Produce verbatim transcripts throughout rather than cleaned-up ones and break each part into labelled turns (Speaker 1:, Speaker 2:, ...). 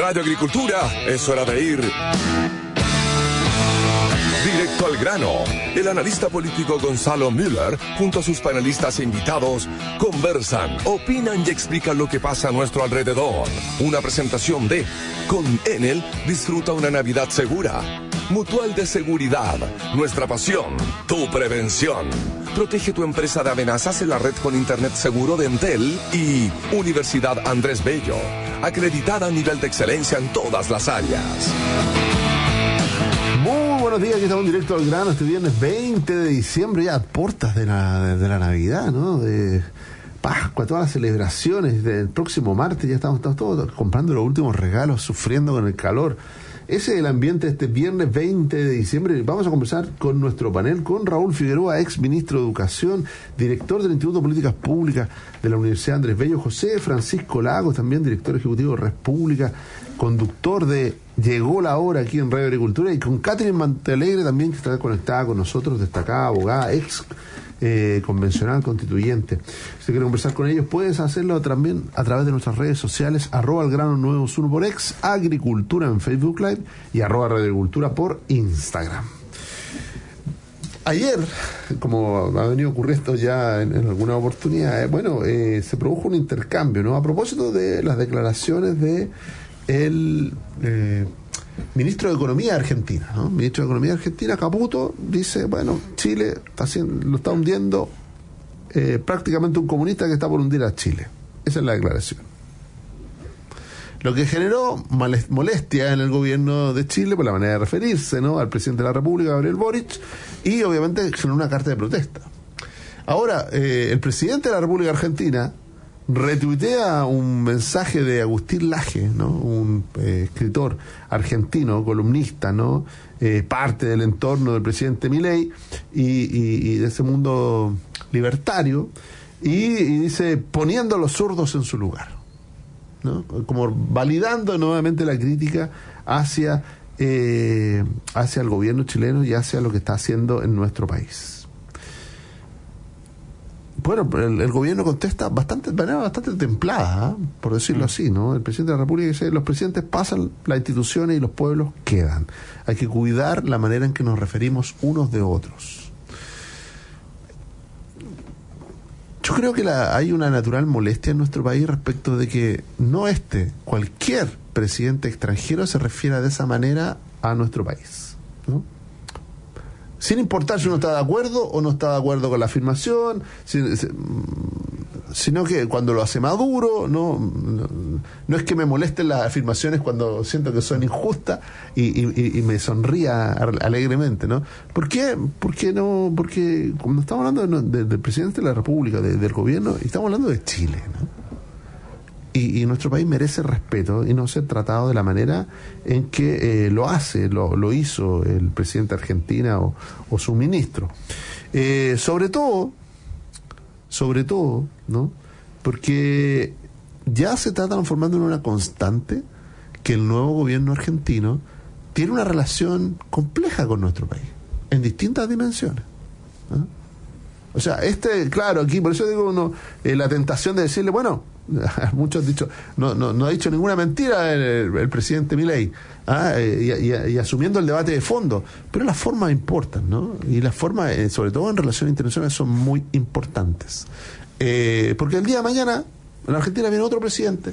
Speaker 1: Radio Agricultura, es hora de ir directo al grano. El analista político Gonzalo Müller, junto a sus panelistas e invitados, conversan, opinan y explican lo que pasa a nuestro alrededor. Una presentación de Con Enel, disfruta una Navidad segura. Mutual de Seguridad, nuestra pasión, tu prevención. Protege tu empresa de amenazas en la red con Internet seguro de Entel. Y Universidad Andrés Bello, acreditada a nivel de excelencia en todas las áreas.
Speaker 2: Muy buenos días, aquí estamos en directo al grano este viernes veinte de diciembre, ya a puertas de la, de, de la Navidad, ¿no? De Pascua, todas las celebraciones del próximo martes, ya estamos, estamos todos comprando los últimos regalos, sufriendo con el calor. Ese es el ambiente este viernes veinte de diciembre. Vamos a conversar con nuestro panel, con Raúl Figueroa, ex ministro de Educación, director del Instituto de Políticas Públicas de la Universidad Andrés Bello, José Francisco Lagos, también director ejecutivo de Red Pública, conductor de Llegó la Hora aquí en Radio Agricultura, y con Catherine Mantealegre también, que está conectada con nosotros, destacada abogada, ex eh, convencional constituyente. Si quiere conversar con ellos, puedes hacerlo también a través de nuestras redes sociales, arroba el grano nueve uno por ex Agricultura en Facebook Live y arroba Radio Agricultura por Instagram. Ayer, como ha venido ocurriendo ya en, en alguna oportunidad, eh, bueno, eh, se produjo un intercambio, ¿no? A propósito de las declaraciones de el eh, ministro de Economía de Argentina, ¿no? Ministro de Economía de Argentina, Caputo, dice, bueno, Chile está haciendo, lo está hundiendo eh, prácticamente un comunista que está por hundir a Chile. Esa es la declaración. Lo que generó molestia en el gobierno de Chile por la manera de referirse, ¿no?, al presidente de la República, Gabriel Boric, y obviamente generó una carta de protesta. Ahora, eh, el presidente de la República Argentina retuitea un mensaje de Agustín Laje, ¿no?, un eh, escritor argentino, columnista, ¿no?, eh, parte del entorno del presidente Milei y, y, y de ese mundo libertario, y, y dice, poniendo a los zurdos en su lugar, ¿no?, como validando nuevamente la crítica hacia, eh, hacia el gobierno chileno y hacia lo que está haciendo en nuestro país. Bueno, el, el gobierno contesta bastante, de manera bastante templada, ¿eh?, por decirlo mm. así, ¿no? El presidente de la República dice, los presidentes pasan, las instituciones y los pueblos quedan. Hay que cuidar la manera en que nos referimos unos de otros. Yo creo que la, hay una natural molestia en nuestro país respecto de que no este, cualquier presidente extranjero se refiera de esa manera a nuestro país, ¿no? Sin importar si uno está de acuerdo o no está de acuerdo con la afirmación, si, si, sino que cuando lo hace Maduro, no, no, no es que me molesten las afirmaciones cuando siento que son injustas y, y, y me sonría alegremente, ¿no? ¿Por qué? Porque no, porque cuando estamos hablando de, de, del presidente de la República, de, del gobierno, y estamos hablando de Chile, ¿no? Y, y nuestro país merece respeto y no ser tratado de la manera en que eh, lo hace, lo, lo hizo el presidente de Argentina o, o su ministro. Eh, sobre todo, sobre todo, ¿no?, porque ya se está transformando en una constante que el nuevo gobierno argentino tiene una relación compleja con nuestro país, en distintas dimensiones, ¿no? O sea, este, claro, aquí, por eso digo, uno, eh, la tentación de decirle, bueno, muchos han dicho, no, no, no ha dicho ninguna mentira el, el, el presidente Milei, ¿ah? y, y, y asumiendo el debate de fondo, pero las formas importan, ¿no? Y las formas, eh, sobre todo en relaciones internacionales, son muy importantes, eh, porque el día de mañana en la Argentina viene otro presidente,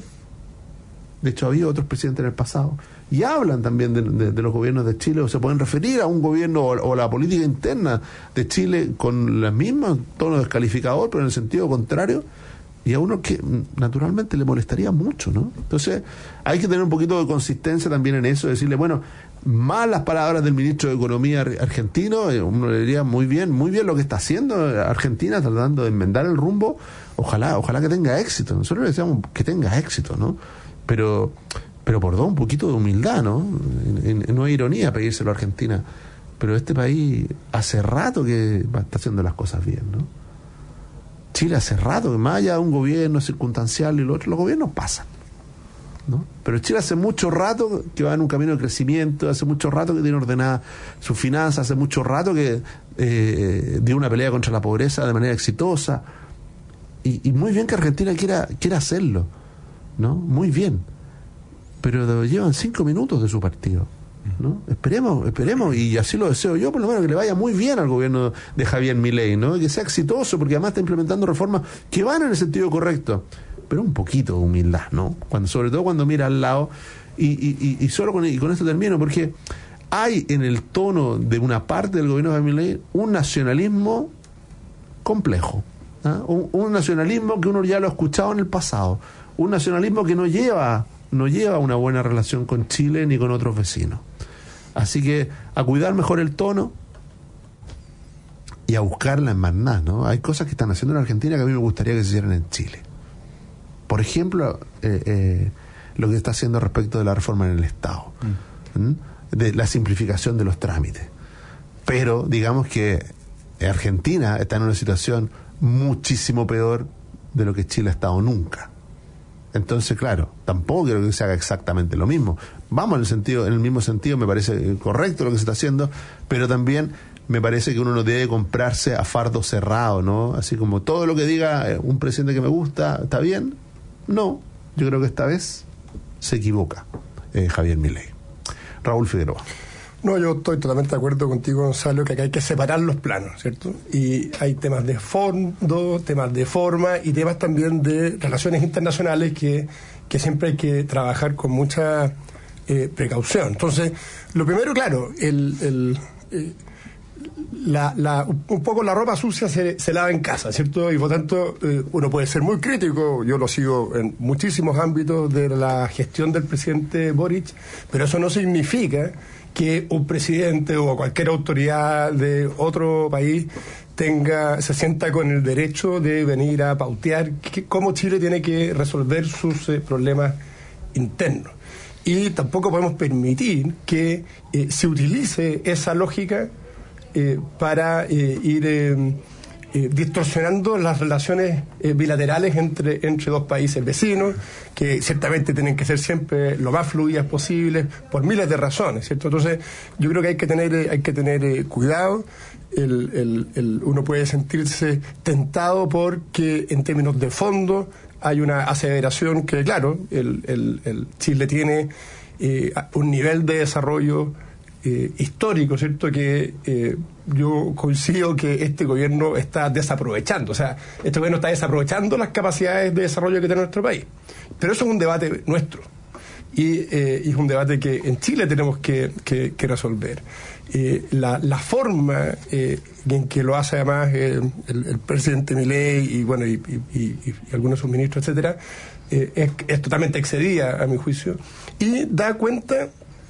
Speaker 2: de hecho había otros presidentes en el pasado, y hablan también de, de, de los gobiernos de Chile, o se pueden referir a un gobierno o, o la política interna de Chile con el mismo tono descalificador, pero en el sentido contrario, y a uno que naturalmente le molestaría mucho, ¿no? Entonces hay que tener un poquito de consistencia también en eso, decirle, bueno, más las palabras del ministro de Economía argentino, uno le diría muy bien, muy bien lo que está haciendo Argentina, tratando de enmendar el rumbo, ojalá, ojalá que tenga éxito, nosotros le decíamos que tenga éxito, ¿no? Pero, pero por dos, un poquito de humildad, ¿no? En, en, no hay ironía pedírselo a Argentina, pero este país hace rato que está haciendo las cosas bien, ¿no? Chile hace rato que más allá de un gobierno circunstancial y lo otro, los gobiernos pasan, ¿no? Pero Chile hace mucho rato que va en un camino de crecimiento, hace mucho rato que tiene ordenada sus finanzas, hace mucho rato que eh, dio una pelea contra la pobreza de manera exitosa, y, y muy bien que Argentina quiera, quiera hacerlo, ¿no? Muy bien. pero llevan cinco minutos de su partido, ¿no? Esperemos, esperemos, y así lo deseo yo, por lo menos, que le vaya muy bien al gobierno de Javier Milei, ¿no? Que sea exitoso, porque además está implementando reformas que van en el sentido correcto, pero un poquito de humildad, ¿no? Cuando, sobre todo cuando mira al lado, y, y, y, y solo con, y con esto termino, porque hay en el tono de una parte del gobierno de Javier Milei un nacionalismo complejo, ¿ah? un, un nacionalismo que uno ya lo ha escuchado en el pasado, un nacionalismo que no lleva no lleva una buena relación con Chile ni con otros vecinos. Así que a cuidar mejor el tono y a buscarla en más nada, ¿no? Hay cosas que están haciendo en Argentina que a mí me gustaría que se hicieran en Chile. Por ejemplo, eh, eh, lo que está haciendo respecto de la reforma en el Estado, mm. ¿Mm? de la simplificación de los trámites. Pero digamos que Argentina está en una situación muchísimo peor de lo que Chile ha estado nunca. Entonces, claro, tampoco quiero que se haga exactamente lo mismo. Vamos en el sentido, en el mismo sentido, me parece correcto lo que se está haciendo, pero también me parece que uno no debe comprarse a fardo cerrado, ¿no? Así como todo lo que diga un presidente que me gusta, ¿está bien? No, yo creo que esta vez se equivoca eh, Javier Milei. Raúl Figueroa.
Speaker 3: No, yo estoy totalmente de acuerdo contigo, Gonzalo, que acá hay que separar los planos, ¿cierto? Y hay temas de fondo, temas de forma y temas también de relaciones internacionales que, que siempre hay que trabajar con mucha eh, precaución. Entonces, lo primero, claro, el, el, eh, la, la, un poco la ropa sucia se, se lava en casa, ¿cierto? Y por tanto, eh, uno puede ser muy crítico, yo lo sigo en muchísimos ámbitos de la gestión del presidente Boric, pero eso no significa que un presidente o cualquier autoridad de otro país tenga se sienta con el derecho de venir a pautear que, cómo Chile tiene que resolver sus eh, problemas internos. Y tampoco podemos permitir que eh, se utilice esa lógica eh, para eh, ir eh, eh, distorsionando las relaciones eh, bilaterales entre, entre dos países vecinos, que ciertamente tienen que ser siempre lo más fluidas posibles por miles de razones, ¿cierto? Entonces, yo creo que hay que tener, hay que tener eh, cuidado. El, el, el, uno puede sentirse tentado porque en términos de fondo hay una aseveración que, claro, el, el, el Chile tiene eh, un nivel de desarrollo eh, histórico, ¿cierto?, que eh, yo coincido que este gobierno está desaprovechando. O sea, este gobierno está desaprovechando las capacidades de desarrollo que tiene nuestro país. Pero eso es un debate nuestro. Y, eh, y es un debate que en Chile tenemos que, que, que resolver. Eh, la, la forma eh, en que lo hace además eh, el, el presidente Milei y bueno y, y, y, y algunos de sus ministros, etcétera, eh, es, es totalmente excedida a mi juicio y da cuenta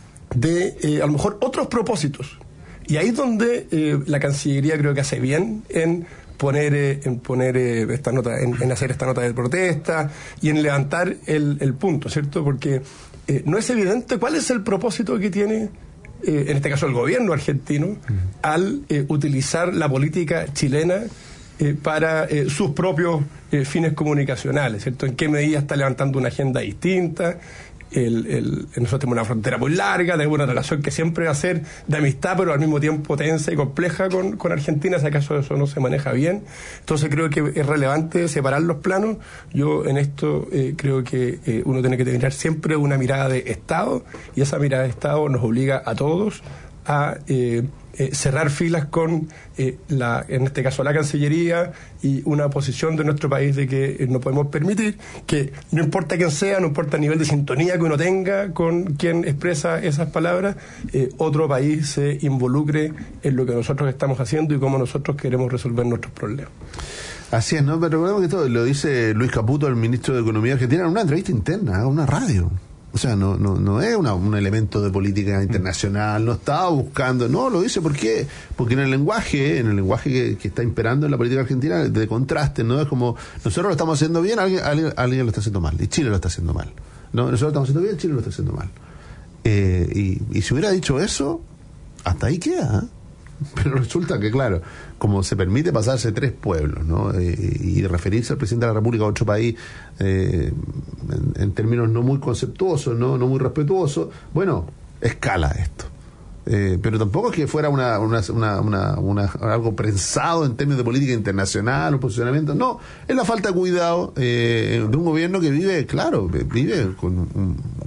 Speaker 3: de eh, a lo mejor otros propósitos. Y ahí es donde eh, la Cancillería creo que hace bien en poner eh, en poner eh, esta nota, en, en hacer esta nota de protesta y en levantar el, el punto, ¿cierto? Porque eh, no es evidente cuál es el propósito que tiene eh, en este caso el gobierno argentino uh-huh. al eh, utilizar la política chilena eh, para eh, sus propios eh, fines comunicacionales, ¿cierto? En qué medida está levantando una agenda distinta. El, el, nosotros tenemos una frontera muy larga, tenemos una relación que siempre va a ser de amistad, pero al mismo tiempo tensa y compleja con, con Argentina, si acaso eso no se maneja bien. Entonces creo que es relevante separar los planos. Yo en esto eh, creo que eh, uno tiene que tener siempre una mirada de Estado, y esa mirada de Estado nos obliga a todos a eh, eh, cerrar filas con, eh, la, en este caso, la Cancillería y una posición de nuestro país de que eh, no podemos permitir que, no importa quién sea, no importa el nivel de sintonía que uno tenga con quien expresa esas palabras, eh, otro país se involucre en lo que nosotros estamos haciendo y cómo nosotros queremos resolver nuestros problemas.
Speaker 2: Así es, ¿no? Pero recordemos que esto lo dice Luis Caputo, el ministro de Economía argentino, en una entrevista interna, a una radio. O sea, no no no es una, un elemento de política internacional, no estaba buscando, no, lo dice porque porque en el lenguaje, en el lenguaje que, que está imperando en la política argentina, de contraste, ¿no? Es como, nosotros lo estamos haciendo bien, alguien, alguien, alguien lo está haciendo mal, y Chile lo está haciendo mal. No, nosotros lo estamos haciendo bien, Chile lo está haciendo mal. Eh, y, y si hubiera dicho eso, hasta ahí queda, ¿eh? Pero resulta que, claro, como se permite pasarse tres pueblos, ¿no? Eh, y referirse al presidente de la República a otro país eh, en, en términos no muy conceptuosos, no no muy respetuosos, bueno, escala esto. Eh, pero tampoco es que fuera una, una, una, una, una algo prensado en términos de política internacional, un posicionamiento. No, es la falta de cuidado eh, de un gobierno que vive, claro, vive con un,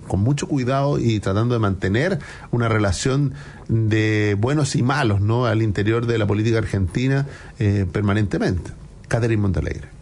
Speaker 2: con mucho cuidado y tratando de mantener una relación de buenos y malos, ¿no?, al interior de la política argentina eh, permanentemente. Catherine Montealegre.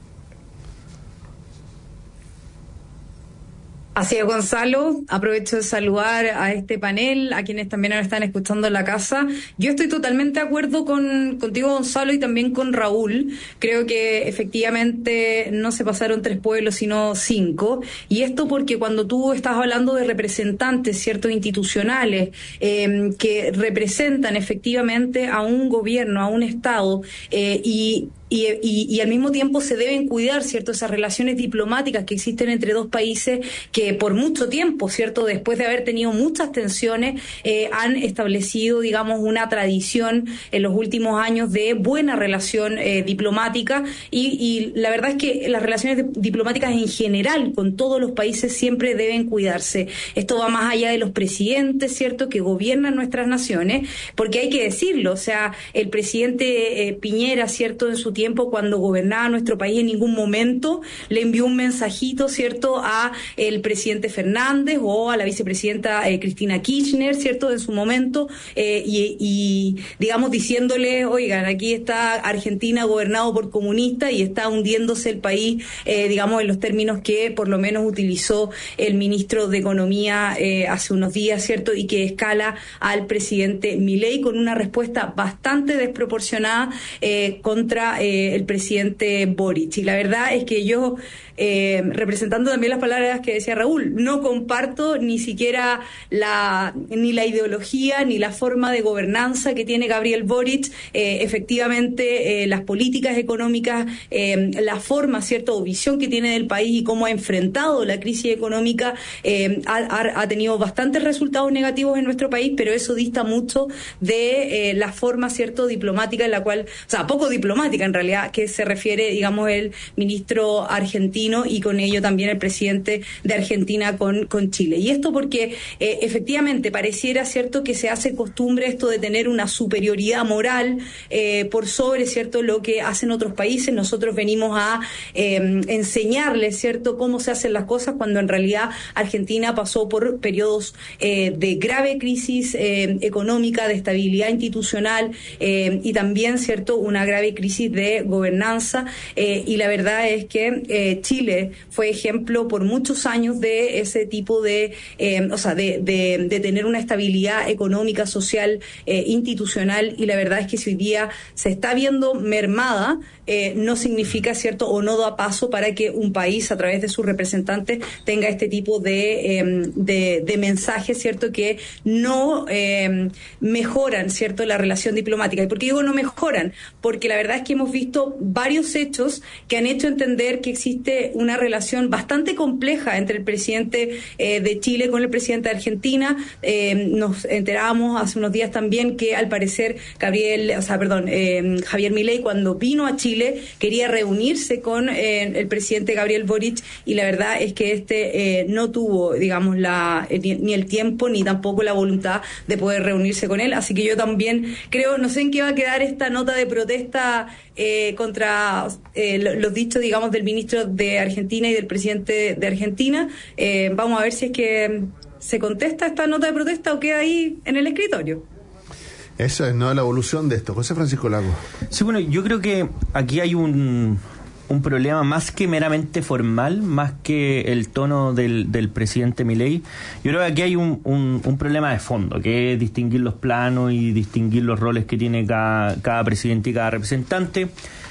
Speaker 4: Así es, Gonzalo. Aprovecho de saludar a este panel, a quienes también ahora están escuchando en la casa. Yo estoy totalmente de acuerdo con contigo, Gonzalo, y también con Raúl. Creo que efectivamente no se pasaron tres pueblos, sino cinco. Y esto porque cuando tú estás hablando de representantes, ciertos institucionales, eh, que representan efectivamente a un gobierno, a un Estado, eh, y Y, y, y al mismo tiempo se deben cuidar, ¿cierto?, esas relaciones diplomáticas que existen entre dos países que por mucho tiempo, ¿cierto?, después de haber tenido muchas tensiones, eh, han establecido, digamos, una tradición en los últimos años de buena relación eh, diplomática y, y la verdad es que las relaciones de, diplomáticas en general con todos los países siempre deben cuidarse. Esto va más allá de los presidentes, ¿cierto?, que gobiernan nuestras naciones, porque hay que decirlo, o sea, el presidente eh, Piñera, ¿cierto?, en su tiempo tiempo cuando gobernaba nuestro país en ningún momento le envió un mensajito, ¿cierto?, a el presidente Fernández o a la vicepresidenta eh, Cristina Kirchner, ¿cierto?, en su momento, eh, y, y digamos diciéndole, oigan, aquí está Argentina gobernado por comunistas y está hundiéndose el país, eh, digamos en los términos que por lo menos utilizó el ministro de Economía eh, hace unos días, ¿cierto?, y que escala al presidente Milei con una respuesta bastante desproporcionada eh, contra eh, el presidente Boric. Y la verdad es que yo, eh, representando también las palabras que decía Raúl, no comparto ni siquiera la ni la ideología ni la forma de gobernanza que tiene Gabriel Boric. Eh, efectivamente, eh, las políticas económicas, eh, la forma, cierto, o visión que tiene del país y cómo ha enfrentado la crisis económica, eh, ha, ha tenido bastantes resultados negativos en nuestro país, pero eso dista mucho de eh, la forma, cierto, diplomática en la cual, o sea, poco diplomática en realidad, que se refiere, digamos, el ministro argentino y con ello también el presidente de Argentina con, con Chile. Y esto porque eh, efectivamente pareciera, cierto, que se hace costumbre esto de tener una superioridad moral eh, por sobre, cierto, lo que hacen otros países. Nosotros venimos a eh, enseñarles, cierto, cómo se hacen las cosas, cuando en realidad Argentina pasó por periodos eh, de grave crisis eh, económica, de estabilidad institucional eh, y también, cierto, una grave crisis de gobernanza, eh, y la verdad es que eh, Chile fue ejemplo por muchos años de ese tipo de, eh, o sea, de, de, de tener una estabilidad económica, social, eh, institucional, y la verdad es que si hoy día se está viendo mermada, eh, no significa, cierto, o no da paso para que un país a través de sus representantes tenga este tipo de, eh, de, de mensajes, cierto, que no eh, mejoran, cierto, la relación diplomática. ¿Y por qué digo no mejoran? Porque la verdad es que hemos visto varios hechos que han hecho entender que existe una relación bastante compleja entre el presidente eh, de Chile con el presidente de Argentina. Eh, nos enterábamos hace unos días también que al parecer Gabriel, o sea, perdón, eh, Javier Milei, cuando vino a Chile quería reunirse con eh, el presidente Gabriel Boric, y la verdad es que este eh, no tuvo, digamos, la eh, ni, ni el tiempo ni tampoco la voluntad de poder reunirse con él. Así que yo también creo, no sé en qué va a quedar esta nota de protesta eh, contra eh, los dichos, digamos, del ministro de Argentina y del presidente de Argentina. Eh, vamos a ver si es que se contesta esta nota de protesta o queda ahí en el escritorio.
Speaker 2: Eso es, ¿no?, la evolución de esto. José Francisco Lago.
Speaker 5: Sí, bueno, yo creo que aquí hay un, un problema más que meramente formal, más que el tono del, del presidente Milei. Yo creo que aquí hay un, un, un problema de fondo, que es distinguir los planos y distinguir los roles que tiene cada, cada presidente y cada representante.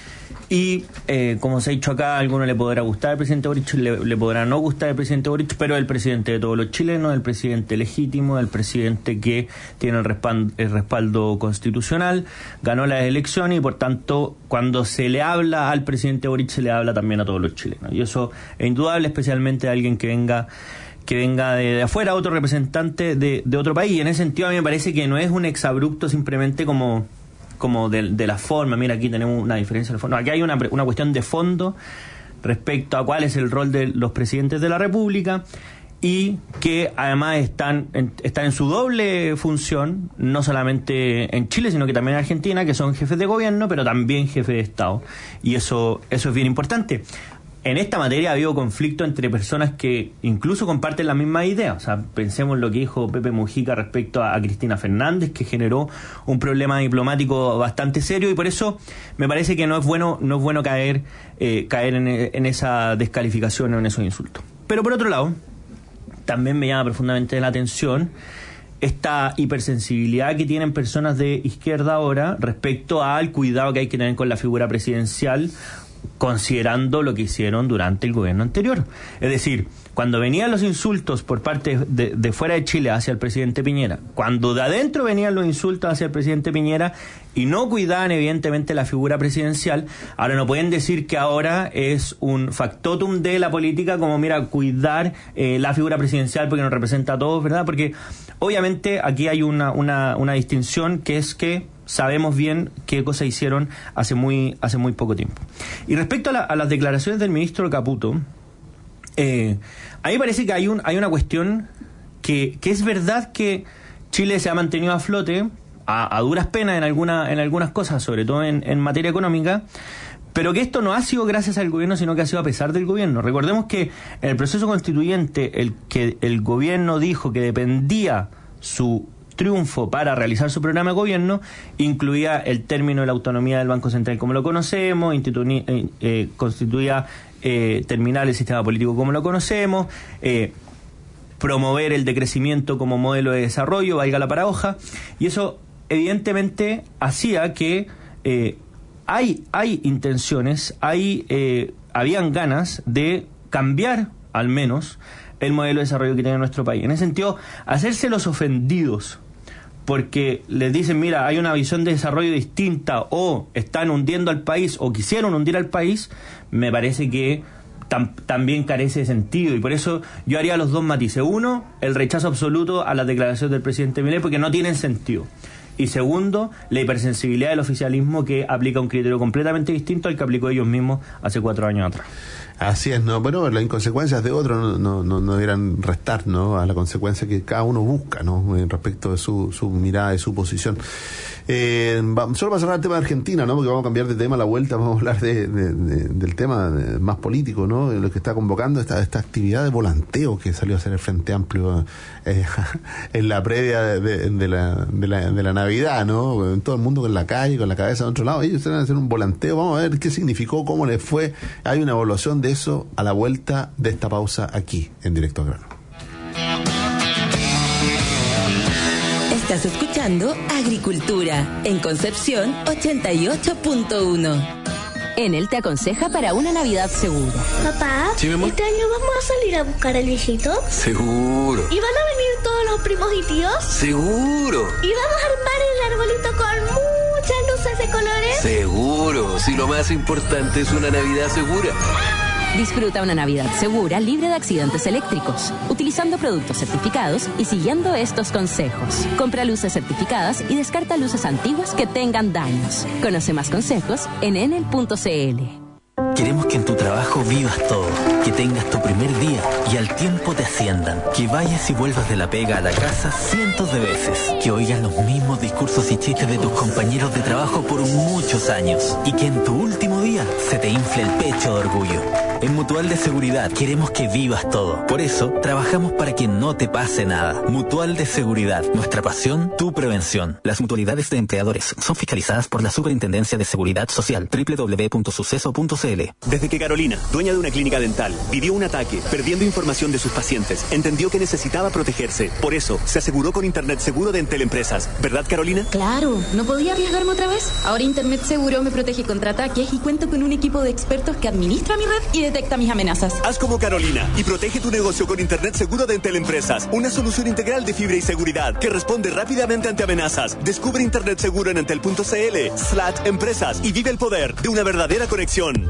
Speaker 5: Y eh, como se ha dicho acá, a alguno le podrá gustar el presidente Boric, le, le podrá no gustar el presidente Boric, pero es el presidente de todos los chilenos, el presidente legítimo, el presidente que tiene el respaldo, el respaldo constitucional, ganó las elecciones y por tanto cuando se le habla al presidente Boric se le habla también a todos los chilenos. Y eso es indudable, especialmente a alguien que venga que venga de, de afuera, otro representante de, de otro país. Y en ese sentido a mí me parece que no es un exabrupto simplemente como... como de, de la forma. Mira, aquí tenemos una diferencia de fondo. Aquí hay una, una cuestión de fondo respecto a cuál es el rol de los presidentes de la República y que además están en, están en su doble función, no solamente en Chile, sino que también en Argentina, que son jefes de gobierno, pero también jefes de Estado. Y eso, eso es bien importante. en esta materia ha habido conflicto entre personas que incluso comparten la misma idea. O sea, pensemos lo que dijo Pepe Mujica respecto a, a Cristina Fernández, que generó un problema diplomático bastante serio, y por eso me parece que no es bueno no es bueno caer eh, caer en, en esa descalificación o en esos insultos. Pero por otro lado, también me llama profundamente la atención esta hipersensibilidad que tienen personas de izquierda ahora respecto al cuidado que hay que tener con la figura presidencial, considerando lo que hicieron durante el gobierno anterior. Es decir, cuando venían los insultos por parte de, de fuera de Chile hacia el presidente Piñera, cuando de adentro venían los insultos hacia el presidente Piñera y no cuidaban evidentemente la figura presidencial, ahora no pueden decir que ahora es un factotum de la política como, mira, cuidar eh, la figura presidencial porque nos representa a todos, ¿verdad? Porque obviamente aquí hay una, una, una distinción, que es que sabemos bien qué cosas hicieron hace muy hace muy poco tiempo. Y respecto a, la, a las declaraciones del ministro Caputo, eh, a mí parece que hay un hay una cuestión que, que es verdad que Chile se ha mantenido a flote a, a duras penas en alguna, en algunas cosas, sobre todo en, en materia económica, pero que esto no ha sido gracias al gobierno, sino que ha sido a pesar del gobierno. Recordemos que en el proceso constituyente, el que el gobierno dijo que dependía su triunfo para realizar su programa de gobierno, incluía el término de la autonomía del Banco Central como lo conocemos, institui- eh, eh, constituía eh, terminar el sistema político como lo conocemos, eh, promover el decrecimiento como modelo de desarrollo, valga la paradoja, y eso evidentemente hacía que eh, hay, hay intenciones, hay, eh, habían ganas de cambiar al menos el modelo de desarrollo que tiene nuestro país. En ese sentido, hacerse los ofendidos porque les dicen, mira, hay una visión de desarrollo distinta, o están hundiendo al país, o quisieron hundir al país, me parece que tam- también carece de sentido. Y por eso yo haría los dos matices. Uno, el rechazo absoluto a las declaraciones del presidente Milei, porque no tienen sentido. Y segundo, la hipersensibilidad del oficialismo, que aplica un criterio completamente distinto al que aplicó ellos mismos hace cuatro años atrás.
Speaker 2: Así es, ¿no? Bueno, las inconsecuencias de otros no, no, no, no deberán restar, ¿no?, a la consecuencia que cada uno busca, ¿no?, respecto de su, su mirada y su posición. Eh, va, solo para cerrar el tema de Argentina, ¿no?, porque vamos a cambiar de tema a la vuelta, vamos a hablar de, de, de, del tema más político, ¿no?, de lo que está convocando esta, esta actividad de volanteo que salió a hacer el Frente Amplio eh, en la previa de, de, de, la, de, la, de la Navidad, ¿no?, todo el mundo con la calle, con la cabeza de otro lado. Ellos van a hacer un volanteo, vamos a ver qué significó, cómo les fue. Hay una evaluación de eso a la vuelta de esta pausa aquí en Directo al Grano.
Speaker 6: Estás escuchando Agricultura en Concepción ochenta y ocho punto uno. Enel te aconseja para una Navidad segura.
Speaker 7: Papá,
Speaker 8: ¿Sí, mi amor?
Speaker 7: ¿este año vamos a salir a buscar al viejito?
Speaker 8: Seguro.
Speaker 7: ¿Y van a venir todos los primos y tíos?
Speaker 8: Seguro.
Speaker 7: ¿Y vamos a armar el arbolito con muchas luces de colores?
Speaker 8: Seguro. Si lo más importante es una Navidad segura.
Speaker 6: Disfruta una Navidad segura, libre de accidentes eléctricos, utilizando productos certificados y siguiendo estos consejos. Compra luces certificadas y descarta luces antiguas que tengan daños. Conoce más consejos en enel punto c l.
Speaker 9: Queremos que en tu trabajo vivas todo, que tengas tu primer día y al tiempo te asciendan, que vayas y vuelvas de la pega a la casa cientos de veces, que oigas los mismos discursos y chistes de tus compañeros de trabajo por muchos años y que en tu último día se te infle el pecho de orgullo. En Mutual de Seguridad queremos que vivas todo. Por eso, trabajamos para que no te pase nada. Mutual de Seguridad. Nuestra pasión, tu prevención. Las mutualidades de empleadores son fiscalizadas por la Superintendencia de Seguridad Social. doble u doble u doble u punto suceso punto c l.
Speaker 10: Desde que Carolina, dueña de una clínica dental, vivió un ataque, perdiendo información de sus pacientes, entendió que necesitaba protegerse. Por eso, se aseguró con Internet Seguro de Entel Empresas. ¿Verdad, Carolina?
Speaker 11: Claro, no podía arriesgarme otra vez. Ahora Internet Seguro me protege contra ataques y cuento con un equipo de expertos que administra mi red y detecta mis amenazas.
Speaker 10: Haz como Carolina y protege tu negocio con Internet Seguro de Entel Empresas. Una solución integral de fibra y seguridad que responde rápidamente ante amenazas. Descubre Internet Seguro en entel punto c l slash empresas y vive el poder de una verdadera conexión.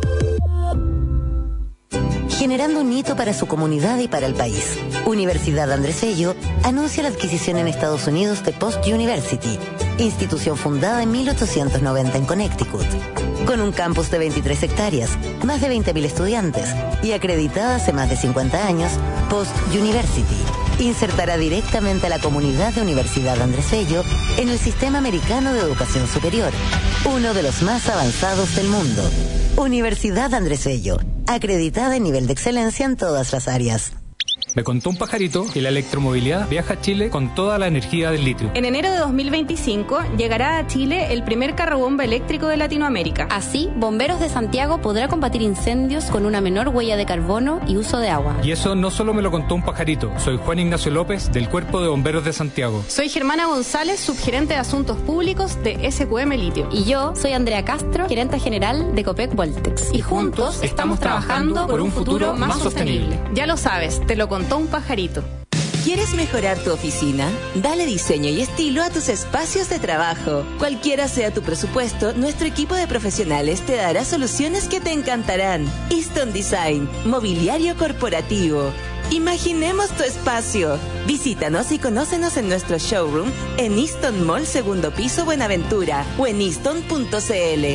Speaker 12: Generando un hito para su comunidad y para el país. Universidad Andrés Bello anuncia la adquisición en Estados Unidos de Post University, institución fundada en mil ochocientos noventa en Connecticut. Con un campus de veintitrés hectáreas, más de veinte mil estudiantes y acreditada hace más de cincuenta años, Post University insertará directamente a la comunidad de Universidad Andrés Bello en el sistema americano de educación superior, uno de los más avanzados del mundo. Universidad Andrés Bello, acreditada en nivel de excelencia en todas las áreas.
Speaker 13: Me contó un pajarito que la electromovilidad viaja a Chile con toda la energía del litio.
Speaker 14: En enero de dos mil veinticinco llegará a Chile el primer carrobomba eléctrico de Latinoamérica.
Speaker 11: Así, Bomberos de Santiago podrá combatir incendios con una menor huella de carbono y uso de agua.
Speaker 13: Y eso no solo me lo contó un pajarito. Soy Juan Ignacio López, del Cuerpo de Bomberos de Santiago.
Speaker 14: Soy Germana González, subgerente de Asuntos Públicos de S Q M Litio.
Speaker 11: Y yo soy Andrea Castro, gerente general de Copec Voltex.
Speaker 14: Y juntos estamos trabajando por un futuro más sostenible. Ya lo sabes, te lo contó un pajarito.
Speaker 15: ¿Quieres mejorar tu oficina? Dale diseño y estilo a tus espacios de trabajo. Cualquiera sea tu presupuesto, nuestro equipo de profesionales te dará soluciones que te encantarán. Easton Design, mobiliario corporativo. Imaginemos tu espacio. Visítanos y conócenos en nuestro showroom en Easton Mall, segundo piso, Buenaventura, o en easton punto c l.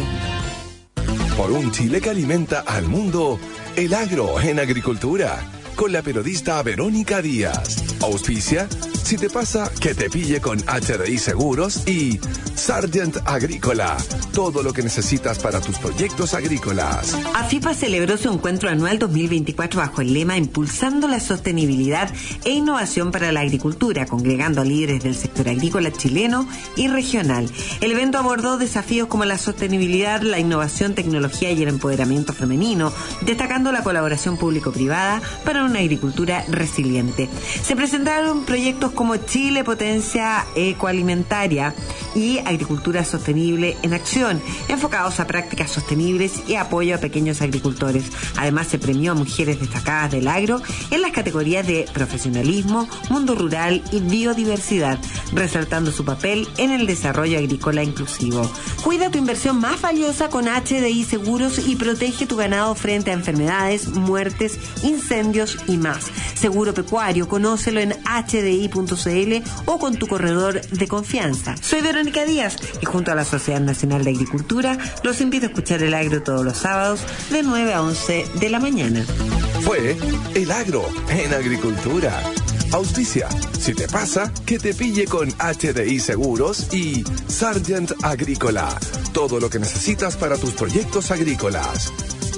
Speaker 1: Por un Chile que alimenta al mundo, el agro en agricultura. Con la periodista Verónica Díaz. Auspicia, si te pasa, que te pille con H D I Seguros y Sargent Agrícola. Todo lo que necesitas para tus proyectos agrícolas.
Speaker 16: AFIPA celebró su encuentro anual dos mil veinticuatro bajo el lema Impulsando la sostenibilidad e innovación para la agricultura, congregando a líderes del sector agrícola chileno y regional. El evento abordó desafíos como la sostenibilidad, la innovación, tecnología y el empoderamiento femenino, destacando la colaboración público-privada para una agricultura resiliente. Se presentaron proyectos como Chile Potencia Ecoalimentaria y Agricultura Sostenible en Acción, enfocados a prácticas sostenibles y apoyo a pequeños agricultores. Además, se premió a mujeres destacadas del agro en las categorías de profesionalismo, mundo rural y biodiversidad, resaltando su papel en el desarrollo agrícola inclusivo. Cuida tu inversión más valiosa con H D I Seguros y protege tu ganado frente a enfermedades, muertes, incendios y más. Seguro pecuario, conócelo en h d i punto c l o con tu corredor de confianza. Soy Verónica Díaz y junto a la Sociedad Nacional de Agricultura los invito a escuchar El Agro todos los sábados de nueve a once de la mañana.
Speaker 1: Fue El Agro en agricultura. Auspicia, si te pasa, que te pille con H D I Seguros y Sargent Agrícola. Todo lo que necesitas para tus proyectos agrícolas.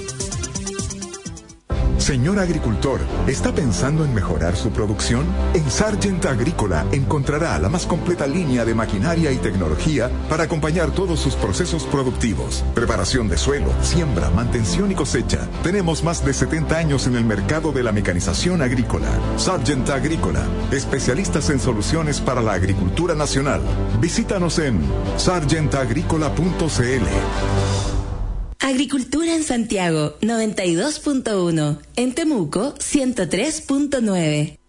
Speaker 17: Señor agricultor, ¿está pensando en mejorar su producción? En Sargent Agrícola encontrará la más completa línea de maquinaria y tecnología para acompañar todos sus procesos productivos. Preparación de suelo, siembra, mantención y cosecha. Tenemos más de setenta años en el mercado de la mecanización agrícola. Sargent Agrícola, especialistas en soluciones para la agricultura nacional. Visítanos en sargent agrícola punto c l.
Speaker 15: Agricultura en Santiago, noventa y dos punto uno. En Temuco, ciento tres punto nueve.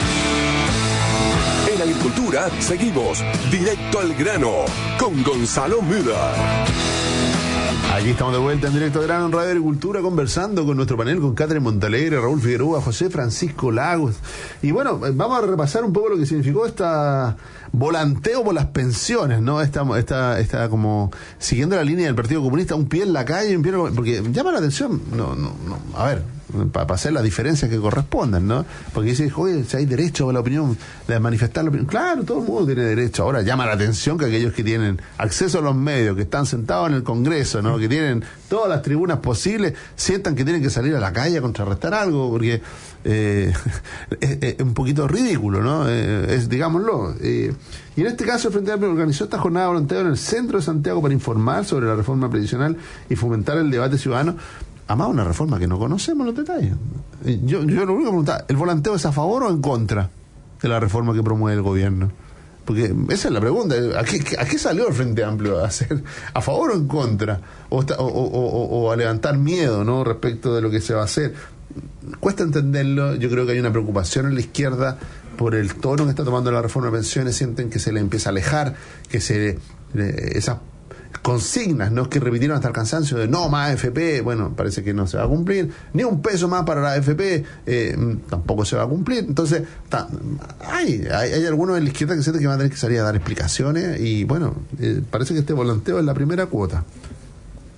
Speaker 1: En agricultura, seguimos directo al grano con Gonzalo Müller.
Speaker 2: Aquí estamos de vuelta en Directo al Grano en Radio Agricultura, conversando con nuestro panel, con Catherine Montalegre, Raúl Figueroa, José Francisco Lagos. Y bueno, vamos a repasar un poco lo que significó esta volanteo por las pensiones, ¿no? Esta, esta, esta como siguiendo la línea del Partido Comunista, un pie en la calle, un pie en la, porque llama la atención, no, no, no, a ver, para pa hacer las diferencias que correspondan, ¿no? Porque dice, oye, si hay derecho a la opinión, de manifestar la opinión, claro, todo el mundo tiene derecho. Ahora llama la atención que aquellos que tienen acceso a los medios, que están sentados en el Congreso, ¿no? Que tienen todas las tribunas posibles, sientan que tienen que salir a la calle a contrarrestar algo, porque eh, es, es un poquito ridículo, ¿no? Eh, es, digámoslo. Eh, y en este caso, el Frente Amplio organizó esta jornada de voluntarios en el centro de Santiago para informar sobre la reforma previsional y fomentar el debate ciudadano. Además, una reforma que no conocemos los detalles. Yo, yo lo único que preguntaba, ¿el volanteo es a favor o en contra de la reforma que promueve el gobierno? Porque esa es la pregunta. ¿A qué, a qué salió el Frente Amplio? ¿A hacer a favor o en contra? O, o, o, o a levantar miedo, ¿no? Respecto de lo que se va a hacer. Cuesta entenderlo. Yo creo que hay una preocupación en la izquierda por el tono que está tomando la reforma de pensiones. Sienten que se le empieza a alejar, que se eh, esas consignas, ¿no? Que repitieron hasta el cansancio de no más A F P, bueno, parece que no se va a cumplir, ni un peso más para la A F P, eh, tampoco se va a cumplir. Entonces, ta, hay, hay, hay algunos en la izquierda que sienten que van a tener que salir a dar explicaciones y bueno, eh, parece que este volanteo es la primera cuota.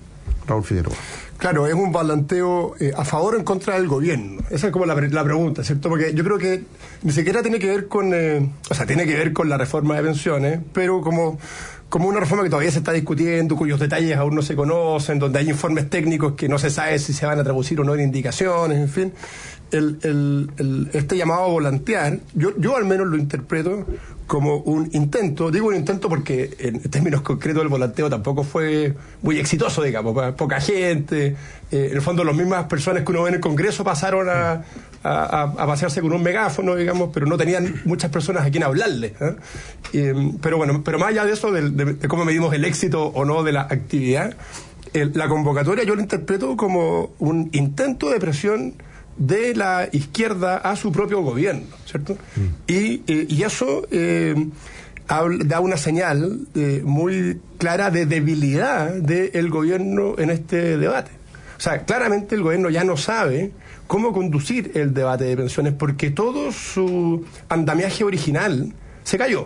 Speaker 2: Raúl Figueroa.
Speaker 3: Claro, es un volanteo eh, a favor o en contra del gobierno. Esa es como la, la pregunta, ¿cierto? Porque yo creo que ni siquiera tiene que ver con, eh, o sea, tiene que ver con la reforma de pensiones, pero como, como una reforma que todavía se está discutiendo, cuyos detalles aún no se conocen, donde hay informes técnicos que no se sabe si se van a traducir o no en indicaciones, en fin. El, el, el, este llamado a volantear, yo, yo al menos lo interpreto como un intento, digo un intento porque en términos concretos el volanteo tampoco fue muy exitoso, digamos, poca gente, eh, en el fondo las mismas personas que uno ve en el Congreso pasaron a, a, a pasearse con un megáfono, digamos, pero no tenían muchas personas a quien hablarle, ¿eh? Eh, pero bueno, pero más allá de eso, de, de, de cómo medimos el éxito o no de la actividad, el, la convocatoria yo la interpreto como un intento de presión de la izquierda a su propio gobierno, ¿cierto? Mm. Y, eh, y eso eh, habla, da una señal eh, muy clara de debilidad del gobierno en este debate. O sea, claramente el gobierno ya no sabe cómo conducir el debate de pensiones porque todo su andamiaje original se cayó.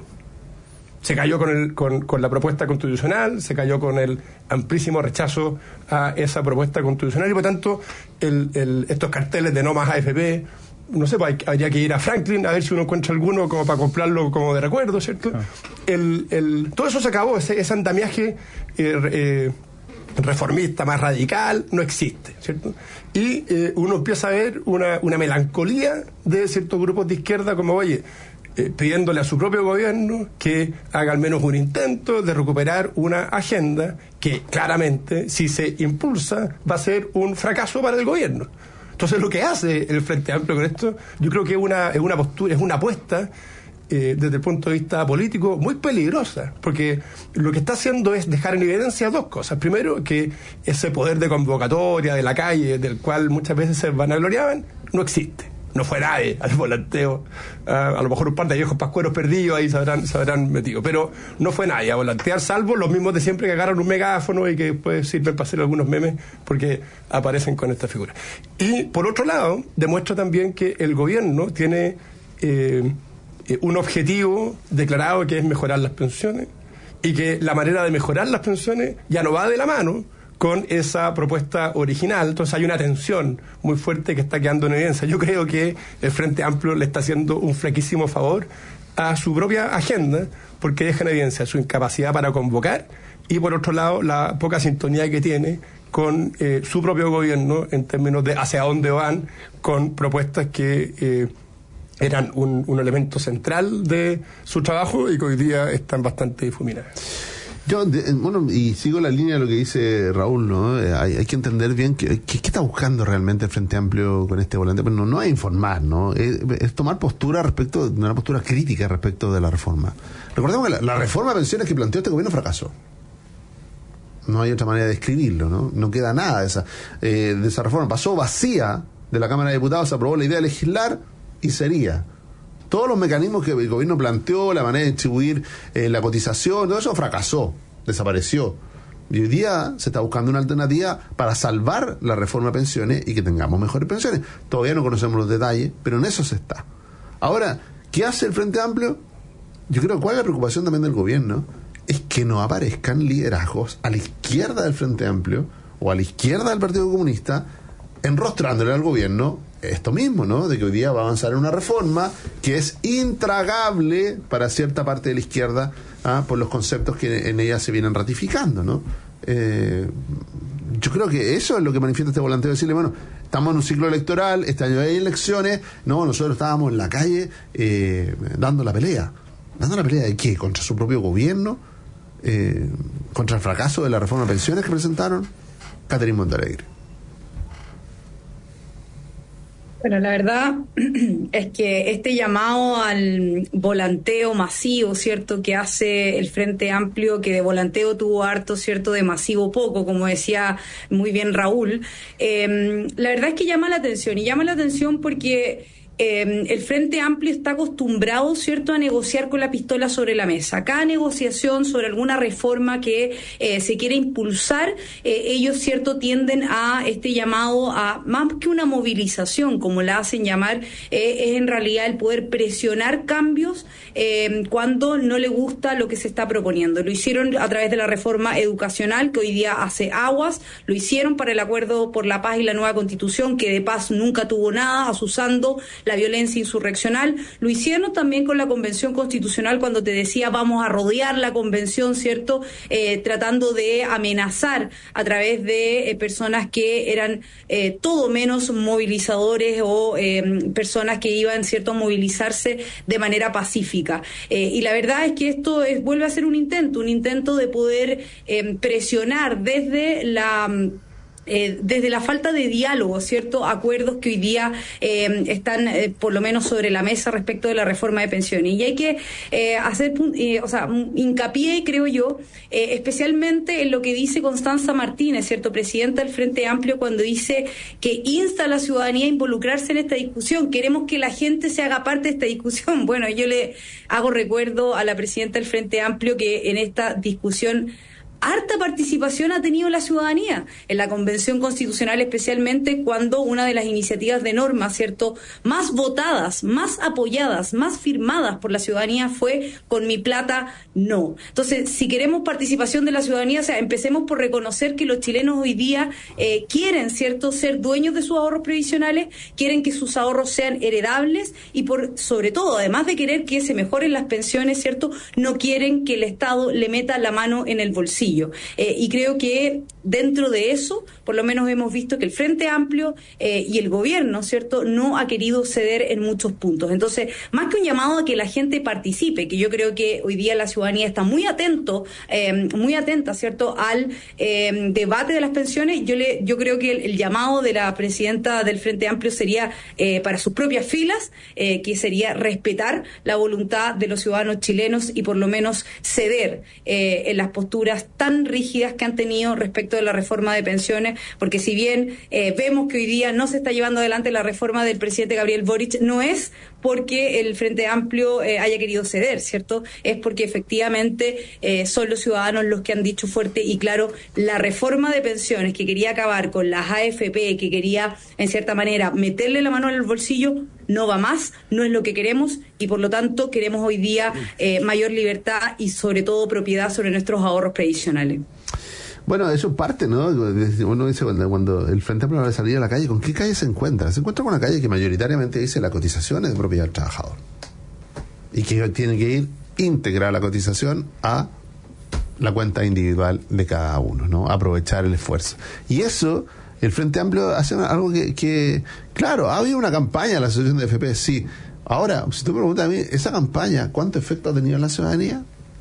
Speaker 3: Se cayó con, el, con, con la propuesta constitucional, se cayó con el amplísimo rechazo a esa propuesta constitucional y por tanto el, el, estos carteles de no más A F P, no sé, pues habría que ir a Franklin a ver si uno encuentra alguno como para comprarlo como de recuerdo, ¿cierto? Ah. El, el, todo eso se acabó, ese, ese andamiaje eh, eh, reformista más radical no existe, ¿cierto? Y eh, uno empieza a ver una, una melancolía de ciertos grupos de izquierda como, oye, Eh, pidiéndole a su propio gobierno que haga al menos un intento de recuperar una agenda que claramente, si se impulsa, va a ser un fracaso para el gobierno. Entonces lo que hace el Frente Amplio con esto, yo creo que es una, es una postura, es una apuesta eh, desde el punto de vista político muy peligrosa, porque lo que está haciendo es dejar en evidencia dos cosas. Primero, que ese poder de convocatoria de la calle, del cual muchas veces se vanagloriaban, no existe. No fue nadie al volanteo, uh, a lo mejor un par de viejos pascueros perdidos ahí se habrán, se habrán metido, pero no fue nadie a volantear, salvo los mismos de siempre que agarran un megáfono y que después sirven para hacer algunos memes porque aparecen con esta figura. Y por otro lado, demuestra también que el gobierno tiene eh, un objetivo declarado que es mejorar las pensiones y que la manera de mejorar las pensiones ya no va de la mano con esa propuesta original. Entonces hay una tensión muy fuerte que está quedando en evidencia. Yo creo que el Frente Amplio le está haciendo un flaquísimo favor a su propia agenda porque deja en evidencia su incapacidad para convocar y por otro lado la poca sintonía que tiene con eh, su propio gobierno en términos de hacia dónde van con propuestas que eh, eran un, un elemento central de su trabajo y que hoy día están bastante difuminadas.
Speaker 2: Yo, de, bueno, y sigo la línea de lo que dice Raúl, ¿no? Eh, hay, hay que entender bien qué que, que está buscando realmente el Frente Amplio con este volante. Pero no, no es informar, ¿no? Es, es tomar postura respecto, una postura crítica respecto de la reforma. Recordemos que la, la reforma de pensiones que planteó este gobierno fracasó. No hay otra manera de describirlo, ¿no? No queda nada de esa, eh, de esa reforma. Pasó vacía de la Cámara de Diputados, se aprobó la idea de legislar y sería. Todos los mecanismos que el gobierno planteó, la manera de distribuir eh, la cotización, todo eso fracasó, desapareció. Y hoy día se está buscando una alternativa para salvar la reforma de pensiones y que tengamos mejores pensiones. Todavía no conocemos los detalles, pero en eso se está. Ahora, ¿qué hace el Frente Amplio? Yo creo que cuál es la preocupación también del gobierno es que no aparezcan liderazgos a la izquierda del Frente Amplio o a la izquierda del Partido Comunista enrostrándole al gobierno esto mismo, ¿no? De que hoy día va a avanzar en una reforma que es intragable para cierta parte de la izquierda, ¿ah? Por los conceptos que en ella se vienen ratificando, ¿no? Eh, yo creo que eso es lo que manifiesta este volanteo, decirle, bueno, estamos en un ciclo electoral, este año hay elecciones, no, nosotros estábamos en la calle eh, dando la pelea. ¿Dando la pelea de qué? ¿Contra su propio gobierno? Eh, ¿Contra el fracaso de la reforma de pensiones que presentaron? Catherine Montalegre.
Speaker 4: Bueno, la verdad es que este llamado al volanteo masivo, ¿cierto?, que hace el Frente Amplio, que de volanteo tuvo harto, ¿cierto?, de masivo poco, como decía muy bien Raúl, eh, la verdad es que llama la atención, y llama la atención porque eh, el Frente Amplio está acostumbrado, ¿cierto?, a negociar con la pistola sobre la mesa. Cada negociación sobre alguna reforma que eh, se quiere impulsar, eh, ellos, ¿cierto?, tienden a este llamado a, más que una movilización, como la hacen llamar, eh, es en realidad el poder presionar cambios eh, cuando no le gusta lo que se está proponiendo. Lo hicieron a través de la reforma educacional, que hoy día hace aguas, lo hicieron para el Acuerdo por la Paz y la nueva Constitución, que de paz nunca tuvo nada, asusando la violencia insurreccional. Lo hicieron también con la Convención Constitucional, cuando te decía vamos a rodear la Convención, ¿cierto?, eh, tratando de amenazar a través de eh, personas que eran eh, todo menos movilizadores o eh, personas que iban, ¿cierto?, a movilizarse de manera pacífica. Eh, y la verdad es que esto es, vuelve a ser un intento, un intento de poder eh, presionar desde la... Eh, desde la falta de diálogo, ¿cierto?, acuerdos que hoy día eh, están eh, por lo menos sobre la mesa respecto de la reforma de pensiones. Y hay que eh, hacer, eh, o sea, hincapié, creo yo, eh, especialmente en lo que dice Constanza Martínez, ¿cierto?, presidenta del Frente Amplio, cuando dice que insta a la ciudadanía a involucrarse en esta discusión. Queremos que la gente se haga parte de esta discusión. Bueno, yo le hago recuerdo a la presidenta del Frente Amplio que en esta discusión harta participación ha tenido la ciudadanía en la Convención Constitucional, especialmente cuando una de las iniciativas de norma, ¿cierto?, más votadas, más apoyadas, más firmadas por la ciudadanía fue Con mi plata no. Entonces, si queremos participación de la ciudadanía, o sea, empecemos por reconocer que los chilenos hoy día eh, quieren, ¿cierto?, ser dueños de sus ahorros previsionales, quieren que sus ahorros sean heredables y, por sobre todo, además de querer que se mejoren las pensiones, ¿cierto?, no quieren que el Estado le meta la mano en el bolsillo. Eh, y creo que dentro de eso, por lo menos hemos visto que el Frente Amplio eh, y el gobierno, ¿cierto?, no ha querido ceder en muchos puntos. Entonces, más que un llamado a que la gente participe, que yo creo que hoy día la ciudadanía está muy atento, eh, muy atenta, ¿cierto?, al eh, debate de las pensiones, yo le, yo creo que el, el llamado de la presidenta del Frente Amplio sería eh, para sus propias filas, eh, que sería respetar la voluntad de los ciudadanos chilenos y por lo menos ceder eh, en las posturas tan rígidas que han tenido respecto de la reforma de pensiones, porque si bien eh, vemos que hoy día no se está llevando adelante la reforma del presidente Gabriel Boric, no es porque el Frente Amplio eh, haya querido ceder, ¿cierto? Es porque efectivamente eh, son los ciudadanos los que han dicho fuerte y claro, la reforma de pensiones que quería acabar con las A F P, que quería en cierta manera meterle la mano en el bolsillo, no va más, no es lo que queremos y por lo tanto queremos hoy día eh, mayor libertad y sobre todo propiedad sobre nuestros ahorros previsionales.
Speaker 2: Bueno, eso es parte, ¿no? Uno dice cuando, cuando el Frente Amplio va a salir a la calle, ¿con qué calle se encuentra? Se encuentra con una calle que mayoritariamente dice la cotización es de propiedad del trabajador y que tiene que ir íntegra la cotización a la cuenta individual de cada uno, ¿no? Aprovechar el esfuerzo. Y eso, el Frente Amplio hace algo que, que claro, ha habido una campaña en la asociación de F P, sí. Ahora, si tú me preguntas a mí, esa campaña, ¿cuánto efecto ha tenido en la ciudadanía?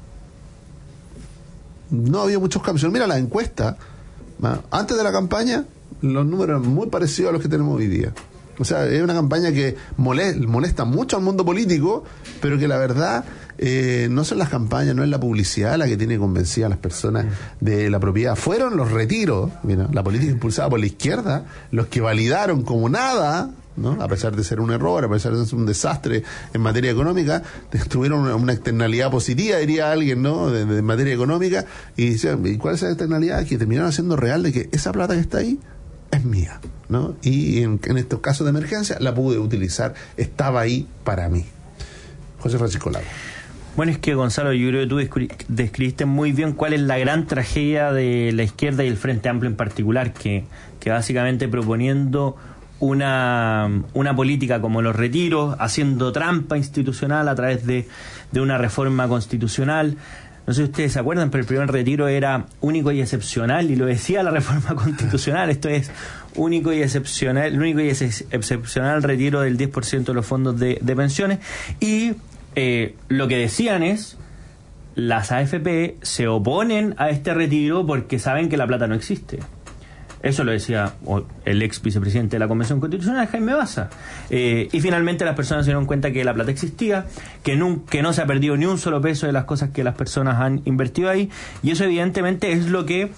Speaker 2: No había muchos cambios. Mira la encuesta, antes de la campaña los números eran muy parecidos a los que tenemos hoy día. O sea, es una campaña que molesta, molesta mucho al mundo político, pero que la verdad eh, no son las campañas, no es la publicidad la que tiene convencida a las personas de la propiedad. Fueron los retiros, mira, la política impulsada por la izquierda, los que validaron como nada, ¿no? A pesar de ser un error, a pesar de ser un desastre en materia económica, tuvieron una, una externalidad positiva, diría alguien, ¿no? De, de materia económica, y decían, ¿y cuál es esa externalidad? Que terminaron haciendo real de que esa plata que está ahí es mía, ¿no? Y en, en estos casos de emergencia la pude utilizar, estaba ahí para mí. José Francisco Lago.
Speaker 5: Bueno, es que Gonzalo, yo creo que tú describiste muy bien cuál es la gran tragedia de la izquierda y el Frente Amplio en particular, que, que básicamente proponiendo una, una política como los retiros, haciendo trampa institucional a través de, de una reforma constitucional. No sé si ustedes se acuerdan, pero el primer retiro era único y excepcional, y lo decía la reforma constitucional. Esto es único y excepcional, el único y ex- excepcional retiro del diez por ciento de los fondos de, de pensiones. Y eh, lo que decían es, las A F P se oponen a este retiro porque saben que la plata no existe. Eso lo decía el ex vicepresidente de la Convención Constitucional, Jaime Baza. Eh, y finalmente las personas se dieron cuenta que la plata existía, que no, que no se ha perdido ni un solo peso de las cosas que las personas han invertido ahí. Y eso evidentemente es lo que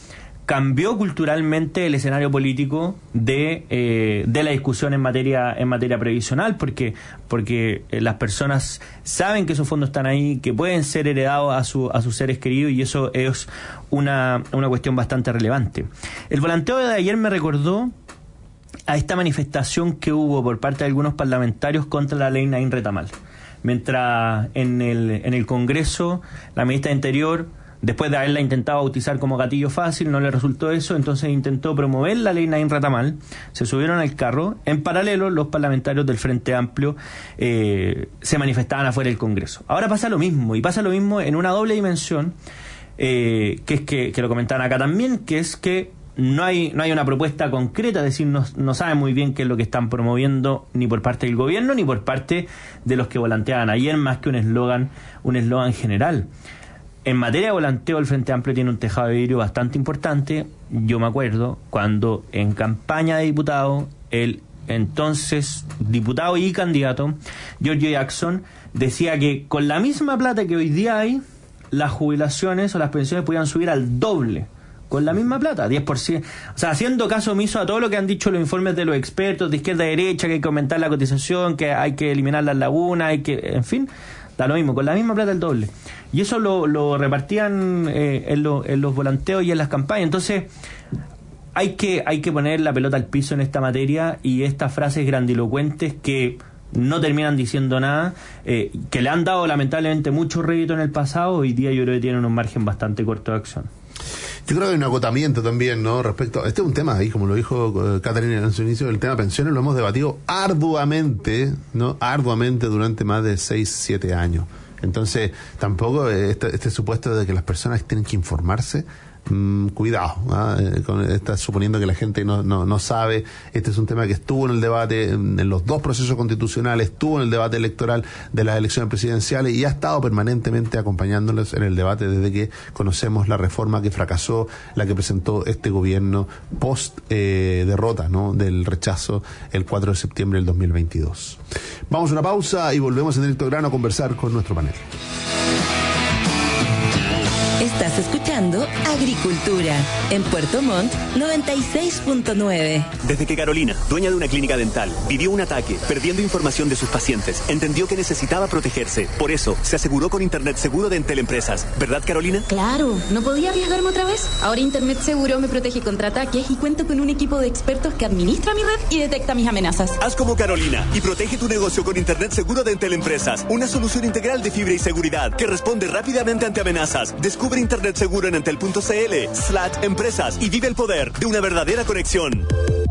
Speaker 5: cambió culturalmente el escenario político de eh, de la discusión en materia en materia previsional, porque porque eh, las personas saben que esos fondos están ahí, que pueden ser heredados a su a sus seres queridos, y eso es una una cuestión bastante relevante. El volanteo de ayer me recordó a esta manifestación que hubo por parte de algunos parlamentarios contra la ley Naín Retamal, mientras en el en el Congreso la ministra de Interior, después de haberla intentado bautizar como gatillo fácil, no le resultó eso, entonces intentó promover la ley Naín Retamal, se subieron al carro. En paralelo, los parlamentarios del Frente Amplio eh, se manifestaban afuera del Congreso. Ahora pasa lo mismo, y pasa lo mismo en una doble dimensión, eh, que es que, que lo comentaban acá también, que es que no hay no hay una propuesta concreta, es decir, no, no saben muy bien qué es lo que están promoviendo, ni por parte del gobierno, ni por parte de los que volanteaban ayer, más que un eslogan, un eslogan general. En materia de volanteo, el Frente Amplio tiene un tejado de vidrio bastante importante. Yo me acuerdo cuando en campaña de diputado, el entonces diputado y candidato, Giorgio Jackson, decía que con la misma plata que hoy día hay, las jubilaciones o las pensiones podían subir al doble. Con la misma plata, diez por ciento. O sea, haciendo caso omiso a todo lo que han dicho los informes de los expertos de izquierda a derecha, que hay que aumentar la cotización, que hay que eliminar las lagunas, hay que, en fin, da lo mismo, con la misma plata el doble. Y eso lo, lo repartían eh, en, lo, en los volanteos y en las campañas. Entonces, hay que, hay que poner la pelota al piso en esta materia, y estas frases grandilocuentes que no terminan diciendo nada, eh, que le han dado lamentablemente mucho rédito en el pasado, hoy día yo creo que tienen un margen bastante corto de acción.
Speaker 2: Yo creo que hay un agotamiento también, ¿no? Respecto, este es un tema ahí, como lo dijo eh, Catarina en su inicio, el tema pensiones lo hemos debatido arduamente, ¿no? Arduamente durante más de seis, siete años. Entonces, tampoco este, este supuesto de que las personas tienen que informarse, mmm, cuidado, ¿ah? eh, con, está suponiendo que la gente no, no, no sabe. Este es un tema que estuvo en el debate, en, en los dos procesos constitucionales, estuvo en el debate electoral de las elecciones presidenciales, y ha estado permanentemente acompañándolos en el debate desde que conocemos la reforma que fracasó, la que presentó este gobierno post eh, derrota, ¿no? Del rechazo el cuatro de septiembre del dos mil veintidós. Vamos a una pausa y volvemos en Directo Grano a conversar con nuestro panel.
Speaker 15: Estás escuchando Agricultura en Puerto Montt noventa y seis punto nueve.
Speaker 10: Desde que Carolina, dueña de una clínica dental, vivió un ataque perdiendo información de sus pacientes, entendió que necesitaba protegerse. Por eso, se aseguró con Internet Seguro de Entel Empresas. ¿Verdad, Carolina?
Speaker 11: Claro, no podía arriesgarme otra vez. Ahora Internet Seguro me protege contra ataques y cuento con un equipo de expertos que administra mi red y detecta mis amenazas.
Speaker 10: Haz como Carolina y protege tu negocio con Internet Seguro de Entel Empresas. Una solución integral de fibra y seguridad que responde rápidamente ante amenazas. Descubre Internet Seguro en entel punto cl slash empresas y vive el poder de una verdadera conexión.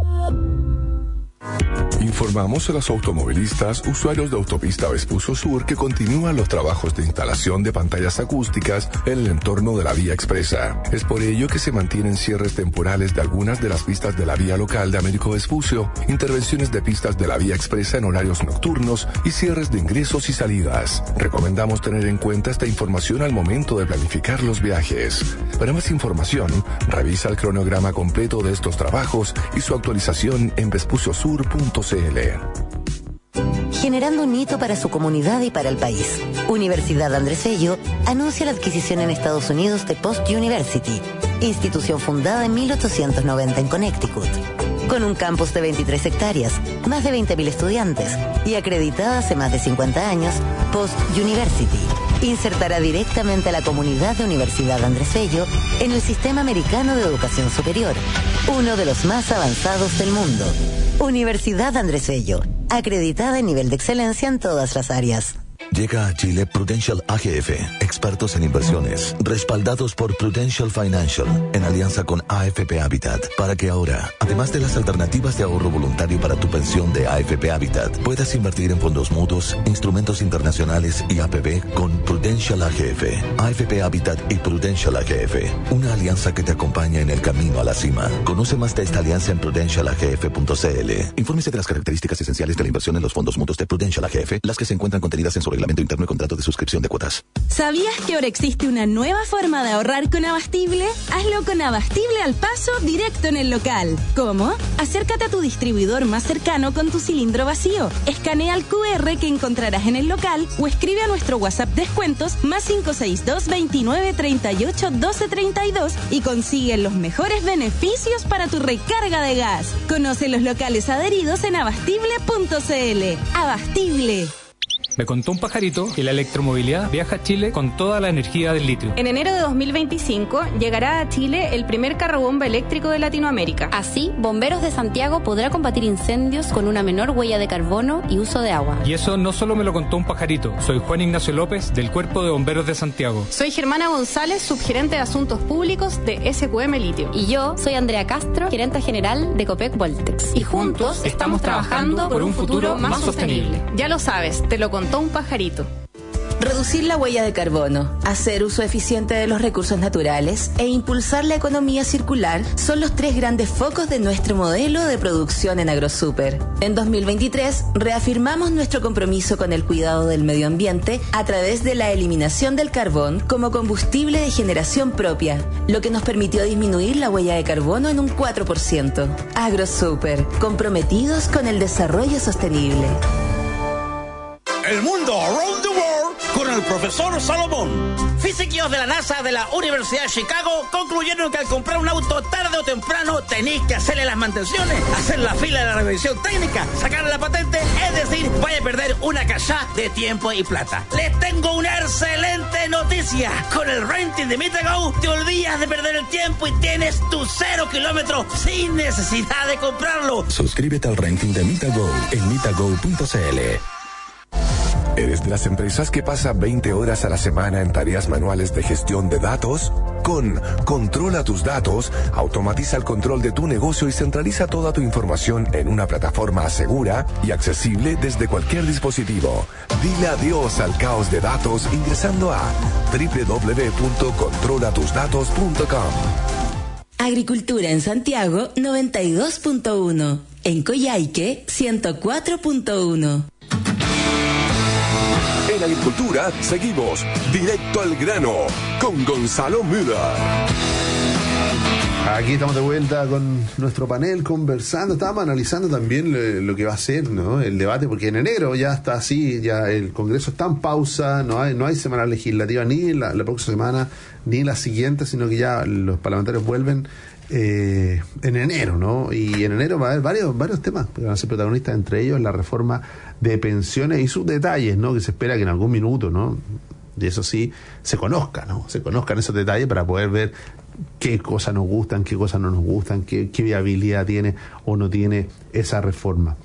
Speaker 1: Informamos a los automovilistas usuarios de Autopista Vespucio Sur que continúan los trabajos de instalación de pantallas acústicas en el entorno de la vía expresa. Es por ello que se mantienen cierres temporales de algunas de las pistas de la vía local de Américo Vespucio, intervenciones de pistas de la vía expresa en horarios nocturnos y cierres de ingresos y salidas. Recomendamos tener en cuenta esta información al momento de planificar los viajes. Para más información, revisa el cronograma completo de estos trabajos y su actualización en vespucio sur punto cl.
Speaker 12: Generando un hito para su comunidad y para el país. Universidad Andrés Bello anuncia la adquisición en Estados Unidos de Post University, institución fundada en mil ochocientos noventa en Connecticut. Con un campus de veintitrés hectáreas, más de veinte mil estudiantes y acreditada hace más de cincuenta años, Post University insertará directamente a la comunidad de Universidad Andrés Bello en el sistema americano de educación superior, uno de los más avanzados del mundo. Universidad Andrés Bello, acreditada en nivel de excelencia en todas las áreas.
Speaker 18: Llega a Chile Prudential A G F, expertos en inversiones, respaldados por Prudential Financial, en alianza con A F P Habitat, para que ahora, además de las alternativas de ahorro voluntario para tu pensión de A F P Habitat, puedas invertir en fondos mutuos, instrumentos internacionales y A P B con Prudential A G F, A F P Habitat y Prudential A G F, una alianza que te acompaña en el camino a la cima. Conoce más de esta alianza en prudential a g f punto c l. Infórmese de las características esenciales de la inversión en los fondos mutuos de Prudential A G F, las que se encuentran contenidas en su reglamento reglamento interno y contrato de suscripción de cuotas.
Speaker 19: ¿Sabías que ahora existe una nueva forma de ahorrar con Abastible? Hazlo con Abastible al paso directo en el local. ¿Cómo? Acércate a tu distribuidor más cercano con tu cilindro vacío. Escanea el cu erre que encontrarás en el local o escribe a nuestro WhatsApp descuentos más cinco seis dos, veintinueve, treinta y ocho, doce, treinta y dos y consigue los mejores beneficios para tu recarga de gas. Conoce los locales adheridos en abastible punto c l. Abastible.
Speaker 13: Me contó un pajarito que la electromovilidad viaja a Chile con toda la energía del litio.
Speaker 14: En enero de dos mil veinticinco llegará a Chile el primer carrobomba eléctrico de Latinoamérica.
Speaker 20: Así, Bomberos de Santiago podrá combatir incendios con una menor huella de carbono y uso de agua.
Speaker 13: Y eso no solo me lo contó un pajarito. Soy Juan Ignacio López, del Cuerpo de Bomberos de Santiago.
Speaker 14: Soy Germana González, subgerente de Asuntos Públicos de ese cu eme Litio.
Speaker 20: Y yo soy Andrea Castro, gerente general de Copec Voltex.
Speaker 14: Y juntos estamos trabajando por un futuro más sostenible. Ya lo sabes, te lo contó un pajarito.
Speaker 15: Reducir la huella de carbono, hacer uso eficiente de los recursos naturales e impulsar la economía circular son los tres grandes focos de nuestro modelo de producción en AgroSuper. En dos mil veintitrés reafirmamos nuestro compromiso con el cuidado del medio ambiente a través de la eliminación del carbón como combustible de generación propia, lo que nos permitió disminuir la huella de carbono en un cuatro por ciento. AgroSuper, comprometidos con el desarrollo sostenible.
Speaker 21: El mundo around the world con el profesor Salomón. Físicos de la NASA de la Universidad de Chicago concluyeron que al comprar un auto tarde o temprano tenéis que hacerle las mantenciones, hacer la fila de la revisión técnica, sacarle la patente, es decir, vaya a perder una cachá de tiempo y plata. Les tengo una excelente noticia. Con el renting de Mitago te olvidas de perder el tiempo y tienes tu cero kilómetros sin necesidad de comprarlo.
Speaker 1: Suscríbete al renting de Mitago en mitago punto c l. ¿Eres de las empresas que pasa veinte horas a la semana en tareas manuales de gestión de datos? Con Controla tus datos, automatiza el control de tu negocio y centraliza toda tu información en una plataforma segura y accesible desde cualquier dispositivo. Dile adiós al caos de datos ingresando a doble u doble u doble u punto controla tus datos punto com.
Speaker 15: Agricultura en Santiago noventa y dos punto uno. En Coyhaique ciento cuatro punto uno.
Speaker 1: En Agricultura seguimos directo al grano con Gonzalo Müller.
Speaker 2: Aquí estamos de vuelta con nuestro panel conversando. Estábamos analizando también lo, lo que va a ser, ¿no?, el debate, porque en enero ya está así, ya el Congreso está en pausa, no hay, no hay semana legislativa ni la, la próxima semana ni la siguiente, sino que ya los parlamentarios vuelven eh, en enero, ¿no? Y en enero va a haber varios, varios temas que van a ser protagonistas, entre ellos la reforma de pensiones y sus detalles, ¿no?, que se espera que en algún minuto, ¿no?, y eso sí, se conozca, ¿no? Se conozcan esos detalles para poder ver qué cosas nos gustan, qué cosas no nos gustan, qué, qué viabilidad tiene o no tiene esa reforma.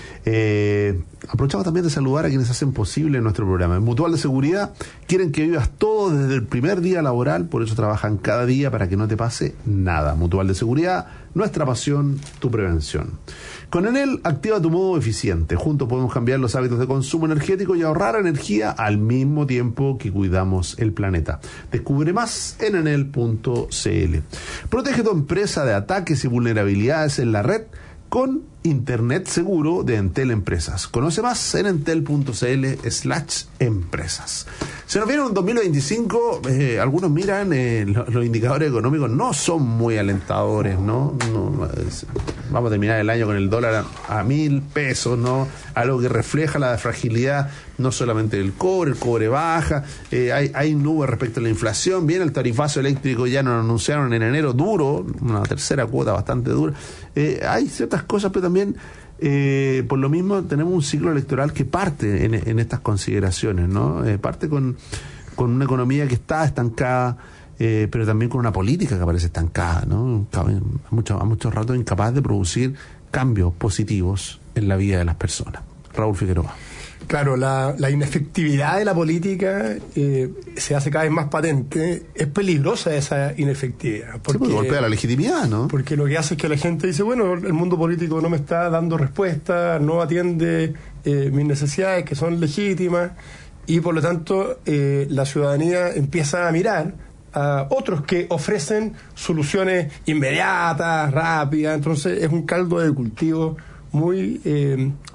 Speaker 2: Eh, aprovechamos también de saludar a quienes hacen posible nuestro programa. En Mutual de Seguridad quieren que vivas todo desde el primer día laboral, por eso trabajan cada día para que no te pase nada. Mutual de Seguridad, nuestra pasión, tu prevención. Con Enel, activa tu modo eficiente. Juntos podemos cambiar los hábitos de consumo energético y ahorrar energía al mismo tiempo que cuidamos el planeta. Descubre más en enel punto c l. Protege tu empresa de ataques y vulnerabilidades en la red con Internet seguro de Entel Empresas. Conoce más en entel punto c l slash empresas. Se nos viene un dos mil veinticinco, eh, algunos miran, eh, lo, los indicadores económicos no son muy alentadores, ¿no? no es, vamos a terminar el año con el dólar a, a mil pesos, ¿no? Algo que refleja la fragilidad no solamente del cobre, el cobre baja, eh, hay, hay nubes respecto a la inflación, viene el tarifazo eléctrico, ya nos anunciaron en enero duro, una tercera cuota bastante dura, eh, hay ciertas cosas, pero también Eh, por lo mismo tenemos un ciclo electoral que parte en, en estas consideraciones, ¿no? Eh, parte con, con una economía que está estancada, eh, pero también con una política que parece estancada, ¿no? A muchos, a muchos ratos incapaz de producir cambios positivos en la vida de las personas. Raúl Figueroa.
Speaker 3: Claro, la, la inefectividad de la política eh, se hace cada vez más patente. Es peligrosa esa inefectividad. Porque,
Speaker 2: sí, porque golpea la legitimidad, ¿no?
Speaker 3: Porque lo que hace es que la gente dice, bueno, el mundo político no me está dando respuesta, no atiende eh, mis necesidades, que son legítimas, y por lo tanto eh, la ciudadanía empieza a mirar a otros que ofrecen soluciones inmediatas, rápidas. Entonces es un caldo de cultivo muy eh,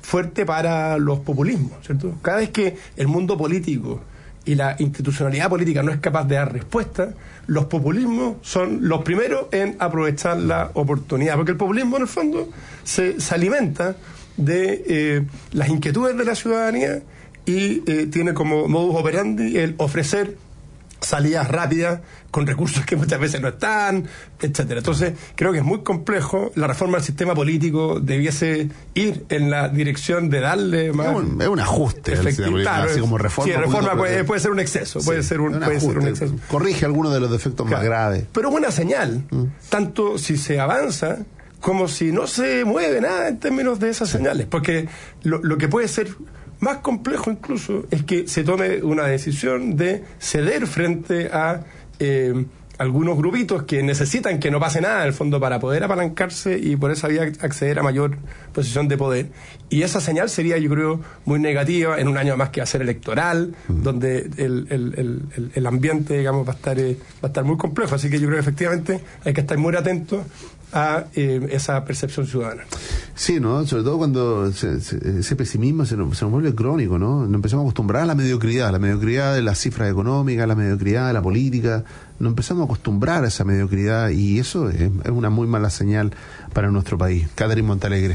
Speaker 3: fuerte para los populismos, ¿cierto? Cada vez que el mundo político y la institucionalidad política no es capaz de dar respuesta, los populismos son los primeros en aprovechar la oportunidad, porque el populismo en el fondo se, se alimenta de eh, las inquietudes de la ciudadanía y eh, tiene como modus operandi el ofrecer salidas rápidas con recursos que muchas veces no están, etcétera. Entonces, creo que es muy complejo. La reforma del sistema político debiese ir en la dirección de darle más...
Speaker 2: Es un, es un ajuste,
Speaker 3: efectivo, claro,
Speaker 2: así como reforma.
Speaker 3: Sí, reforma puede,
Speaker 2: puede,
Speaker 3: puede ser un exceso, sí, puede, ser un,
Speaker 2: un
Speaker 3: puede ser un
Speaker 2: ajuste,
Speaker 3: exceso.
Speaker 2: Corrige algunos de los defectos claro, más graves.
Speaker 3: Pero es buena señal, mm. tanto si se avanza como si no se mueve nada en términos de esas sí. señales, porque lo, lo que puede ser más complejo incluso es que se tome una decisión de ceder frente a eh, algunos grupitos que necesitan que no pase nada en el fondo para poder apalancarse y por esa vía acceder a mayor posición de poder. Y esa señal sería, yo creo, muy negativa en un año más que va a ser electoral, mm. donde el, el, el, el ambiente, digamos, va a estar eh, va a estar muy complejo. Así que yo creo que efectivamente hay que estar muy atentos a eh, esa percepción ciudadana.
Speaker 2: Sí, ¿no? Sobre todo cuando se, se, ese pesimismo se nos, se nos vuelve crónico, ¿no? Nos empezamos a acostumbrar a la mediocridad, a la mediocridad de las cifras económicas, a la mediocridad de la política. Nos empezamos a acostumbrar a esa mediocridad y eso es, es una muy mala señal para nuestro país. Catherine Montalegre.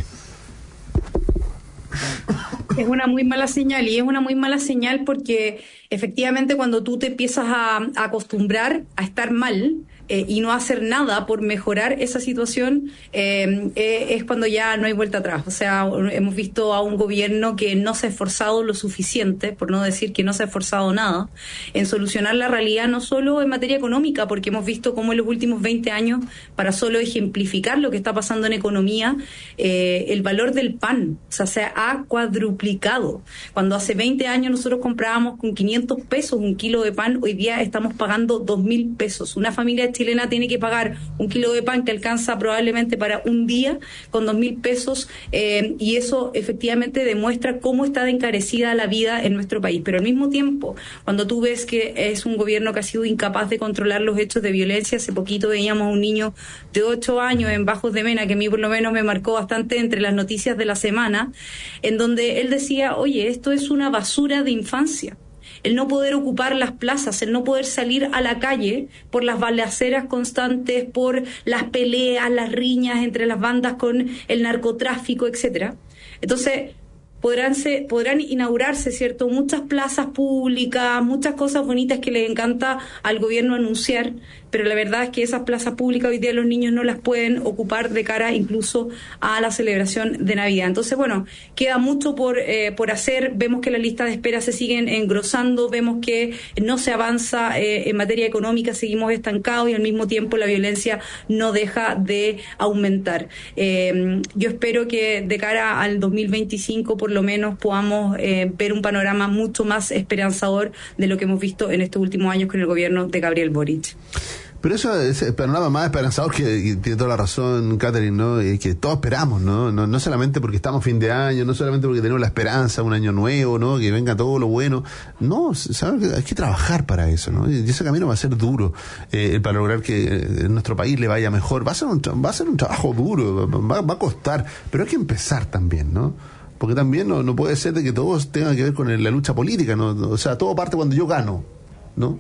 Speaker 4: Es una muy mala señal y es una muy mala señal porque efectivamente cuando tú te empiezas a, a acostumbrar a estar mal eh, y no hacer nada por mejorar esa situación, eh, eh, es cuando ya no hay vuelta atrás. O sea, hemos visto a un gobierno que no se ha esforzado lo suficiente, por no decir que no se ha esforzado nada, en solucionar la realidad no solo en materia económica, porque hemos visto cómo en los últimos veinte años, para solo ejemplificar lo que está pasando en economía, eh, el valor del pan, o sea, se ha cuadruplicado. Cuando hace veinte años nosotros comprábamos con quinientos pesos un kilo de pan, hoy día estamos pagando dos mil pesos. Una familia chilena tiene que pagar un kilo de pan que alcanza probablemente para un día con dos mil pesos eh, y eso efectivamente demuestra cómo está de encarecida la vida en nuestro país. Pero al mismo tiempo, cuando tú ves que es un gobierno que ha sido incapaz de controlar los hechos de violencia, hace poquito veíamos a un niño de ocho años en Bajos de Mena, que a mí por lo menos me marcó bastante entre las noticias de la semana, en donde él decía, oye, esto es una basura de infancia. El no poder ocupar las plazas, el no poder salir a la calle por las balaceras constantes, por las peleas, las riñas entre las bandas con el narcotráfico, etcétera. Entonces, podrán, se, podrán inaugurarse, ¿cierto?, muchas plazas públicas, muchas cosas bonitas que le encanta al gobierno anunciar, pero la verdad es que esas plazas públicas hoy día los niños no las pueden ocupar de cara incluso a la celebración de Navidad. Entonces, bueno, queda mucho por eh, por hacer. Vemos que las listas de espera se siguen engrosando, vemos que no se avanza eh, en materia económica, seguimos estancados y al mismo tiempo la violencia no deja de aumentar. Eh, yo espero que de cara al dos mil veinticinco por lo menos podamos eh, ver un panorama mucho más esperanzador de lo que hemos visto en estos últimos años con el gobierno de Gabriel Boric.
Speaker 2: Pero eso es el panorama más esperanzador que, y tiene toda la razón Catherine, ¿no? Y que todos esperamos, ¿no? ¿no? No solamente porque estamos fin de año, no solamente porque tenemos la esperanza, un año nuevo, ¿no? Que venga todo lo bueno. No, ¿sabes? Hay que trabajar para eso, ¿no? Y ese camino va a ser duro eh, para lograr que en nuestro país le vaya mejor. Va a ser un, va a ser un trabajo duro, va, va a costar, pero hay que empezar también, ¿no? Porque también no, no puede ser de que todo tenga que ver con la lucha política, ¿no? O sea, todo parte cuando yo gano, ¿no?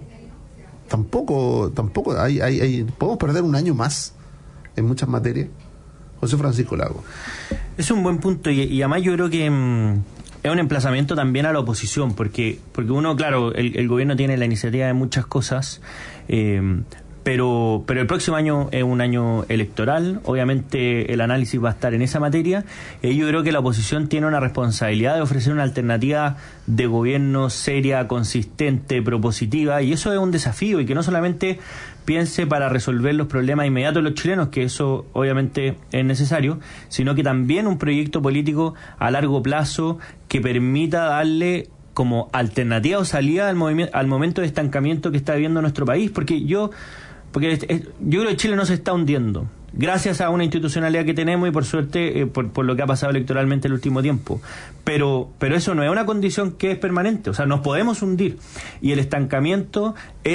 Speaker 2: Tampoco, tampoco hay, hay, hay, podemos perder un año más en muchas materias. José Francisco Lago.
Speaker 5: Es un buen punto y, y además yo creo que mmm, es un emplazamiento también a la oposición, porque porque uno, claro, el, el gobierno tiene la iniciativa de muchas cosas, eh, pero pero el próximo año es un año electoral, obviamente el análisis va a estar en esa materia, y yo creo que la oposición tiene una responsabilidad de ofrecer una alternativa de gobierno seria, consistente, propositiva, y eso es un desafío, y que no solamente piense para resolver los problemas inmediatos de los chilenos, que eso obviamente es necesario, sino que también un proyecto político a largo plazo que permita darle como alternativa o salida al movimiento, al momento de estancamiento que está viviendo nuestro país, porque yo porque es, es, yo creo que Chile no se está hundiendo gracias a una institucionalidad que tenemos y por suerte eh, por, por lo que ha pasado electoralmente el último tiempo, pero pero eso no es una condición que es permanente, o sea, nos podemos hundir y el estancamiento es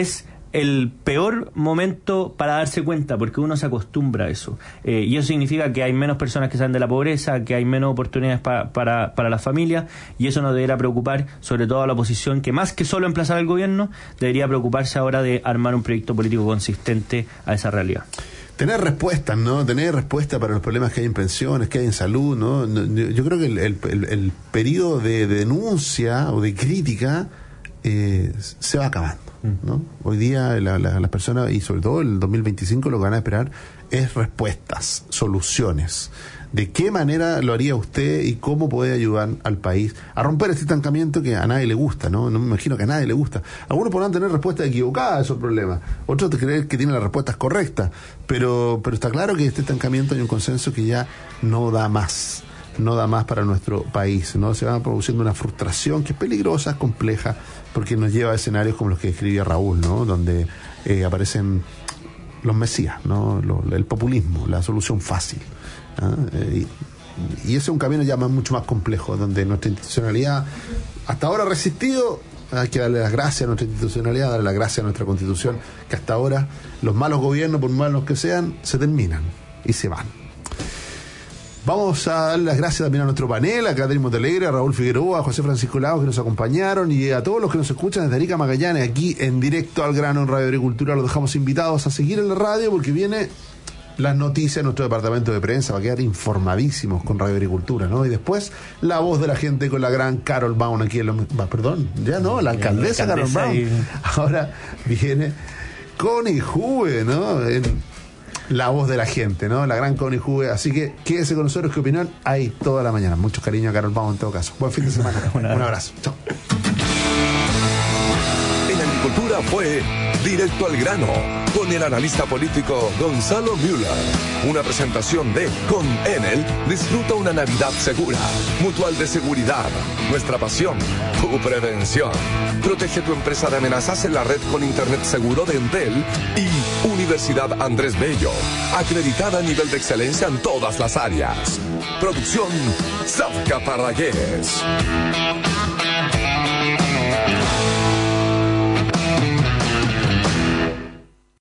Speaker 5: el peor momento para darse cuenta, porque uno se acostumbra a eso. Eh, y eso significa que hay menos personas que salen de la pobreza, que hay menos oportunidades pa, para, para las familias, y eso nos debería preocupar, sobre todo a la oposición, que más que solo emplazar al gobierno, debería preocuparse ahora de armar un proyecto político consistente a esa realidad.
Speaker 2: Tener respuestas, ¿no? Tener respuestas para los problemas que hay en pensiones, que hay en salud, ¿no? Yo creo que el, el, el, el periodo de denuncia o de crítica eh, se va acabando, ¿no? Hoy día la, la, las personas, y sobre todo el dos mil veinticinco, lo que van a esperar es respuestas, soluciones. ¿De qué manera lo haría usted y cómo puede ayudar al país a romper este estancamiento que a nadie le gusta, ¿no? No me imagino que a nadie le gusta. Algunos podrán tener respuestas equivocadas a esos problemas, otros creen que tienen las respuestas correctas, pero, pero está claro que este estancamiento hay un consenso que ya no da más, no da más para nuestro país, ¿no? Se va produciendo una frustración que es peligrosa, compleja, porque nos lleva a escenarios como los que describía Raúl, ¿no? Donde eh, aparecen los mesías, ¿no? Lo, el populismo, la solución fácil. ¿Ah? Eh, y, y ese es un camino ya más, mucho más complejo, donde nuestra institucionalidad hasta ahora ha resistido. Hay que darle las gracias a nuestra institucionalidad, darle las gracias a nuestra Constitución, que hasta ahora los malos gobiernos, por malos que sean, se terminan y se van. Vamos a darle las gracias también a nuestro panel, a Catherine Montalegre, a Raúl Figueroa, a José Francisco Lagos, que nos acompañaron, y a todos los que nos escuchan desde Arica Magallanes, aquí en Directo al Grano en Radio Agricultura. Los dejamos invitados a seguir en la radio, porque viene las noticias de nuestro departamento de prensa, va a quedar informadísimos con Radio Agricultura, ¿no? Y después la voz de la gente con la gran Carol Baum aquí en los... Perdón, ya no, la alcaldesa, la alcaldesa Carol Baum. Y... Ahora viene Connie Juve, ¿no? En la voz de la gente, ¿no? La gran Connie Juve. Así que quédese con nosotros, ¿qué opinión? Hay toda la mañana. Mucho cariño a Carol Baum en todo caso. Buen fin de semana. Un abrazo. Chao.
Speaker 1: En Agricultura fue Directo al Grano, con el analista político Gonzalo Müller. Una presentación de Con Enel, disfruta una Navidad segura. Mutual de Seguridad, nuestra pasión, tu prevención. Protege tu empresa de amenazas en la red con Internet seguro de Entel. Y Universidad Andrés Bello, acreditada a nivel de excelencia en todas las áreas. Producción Zafka Parragués.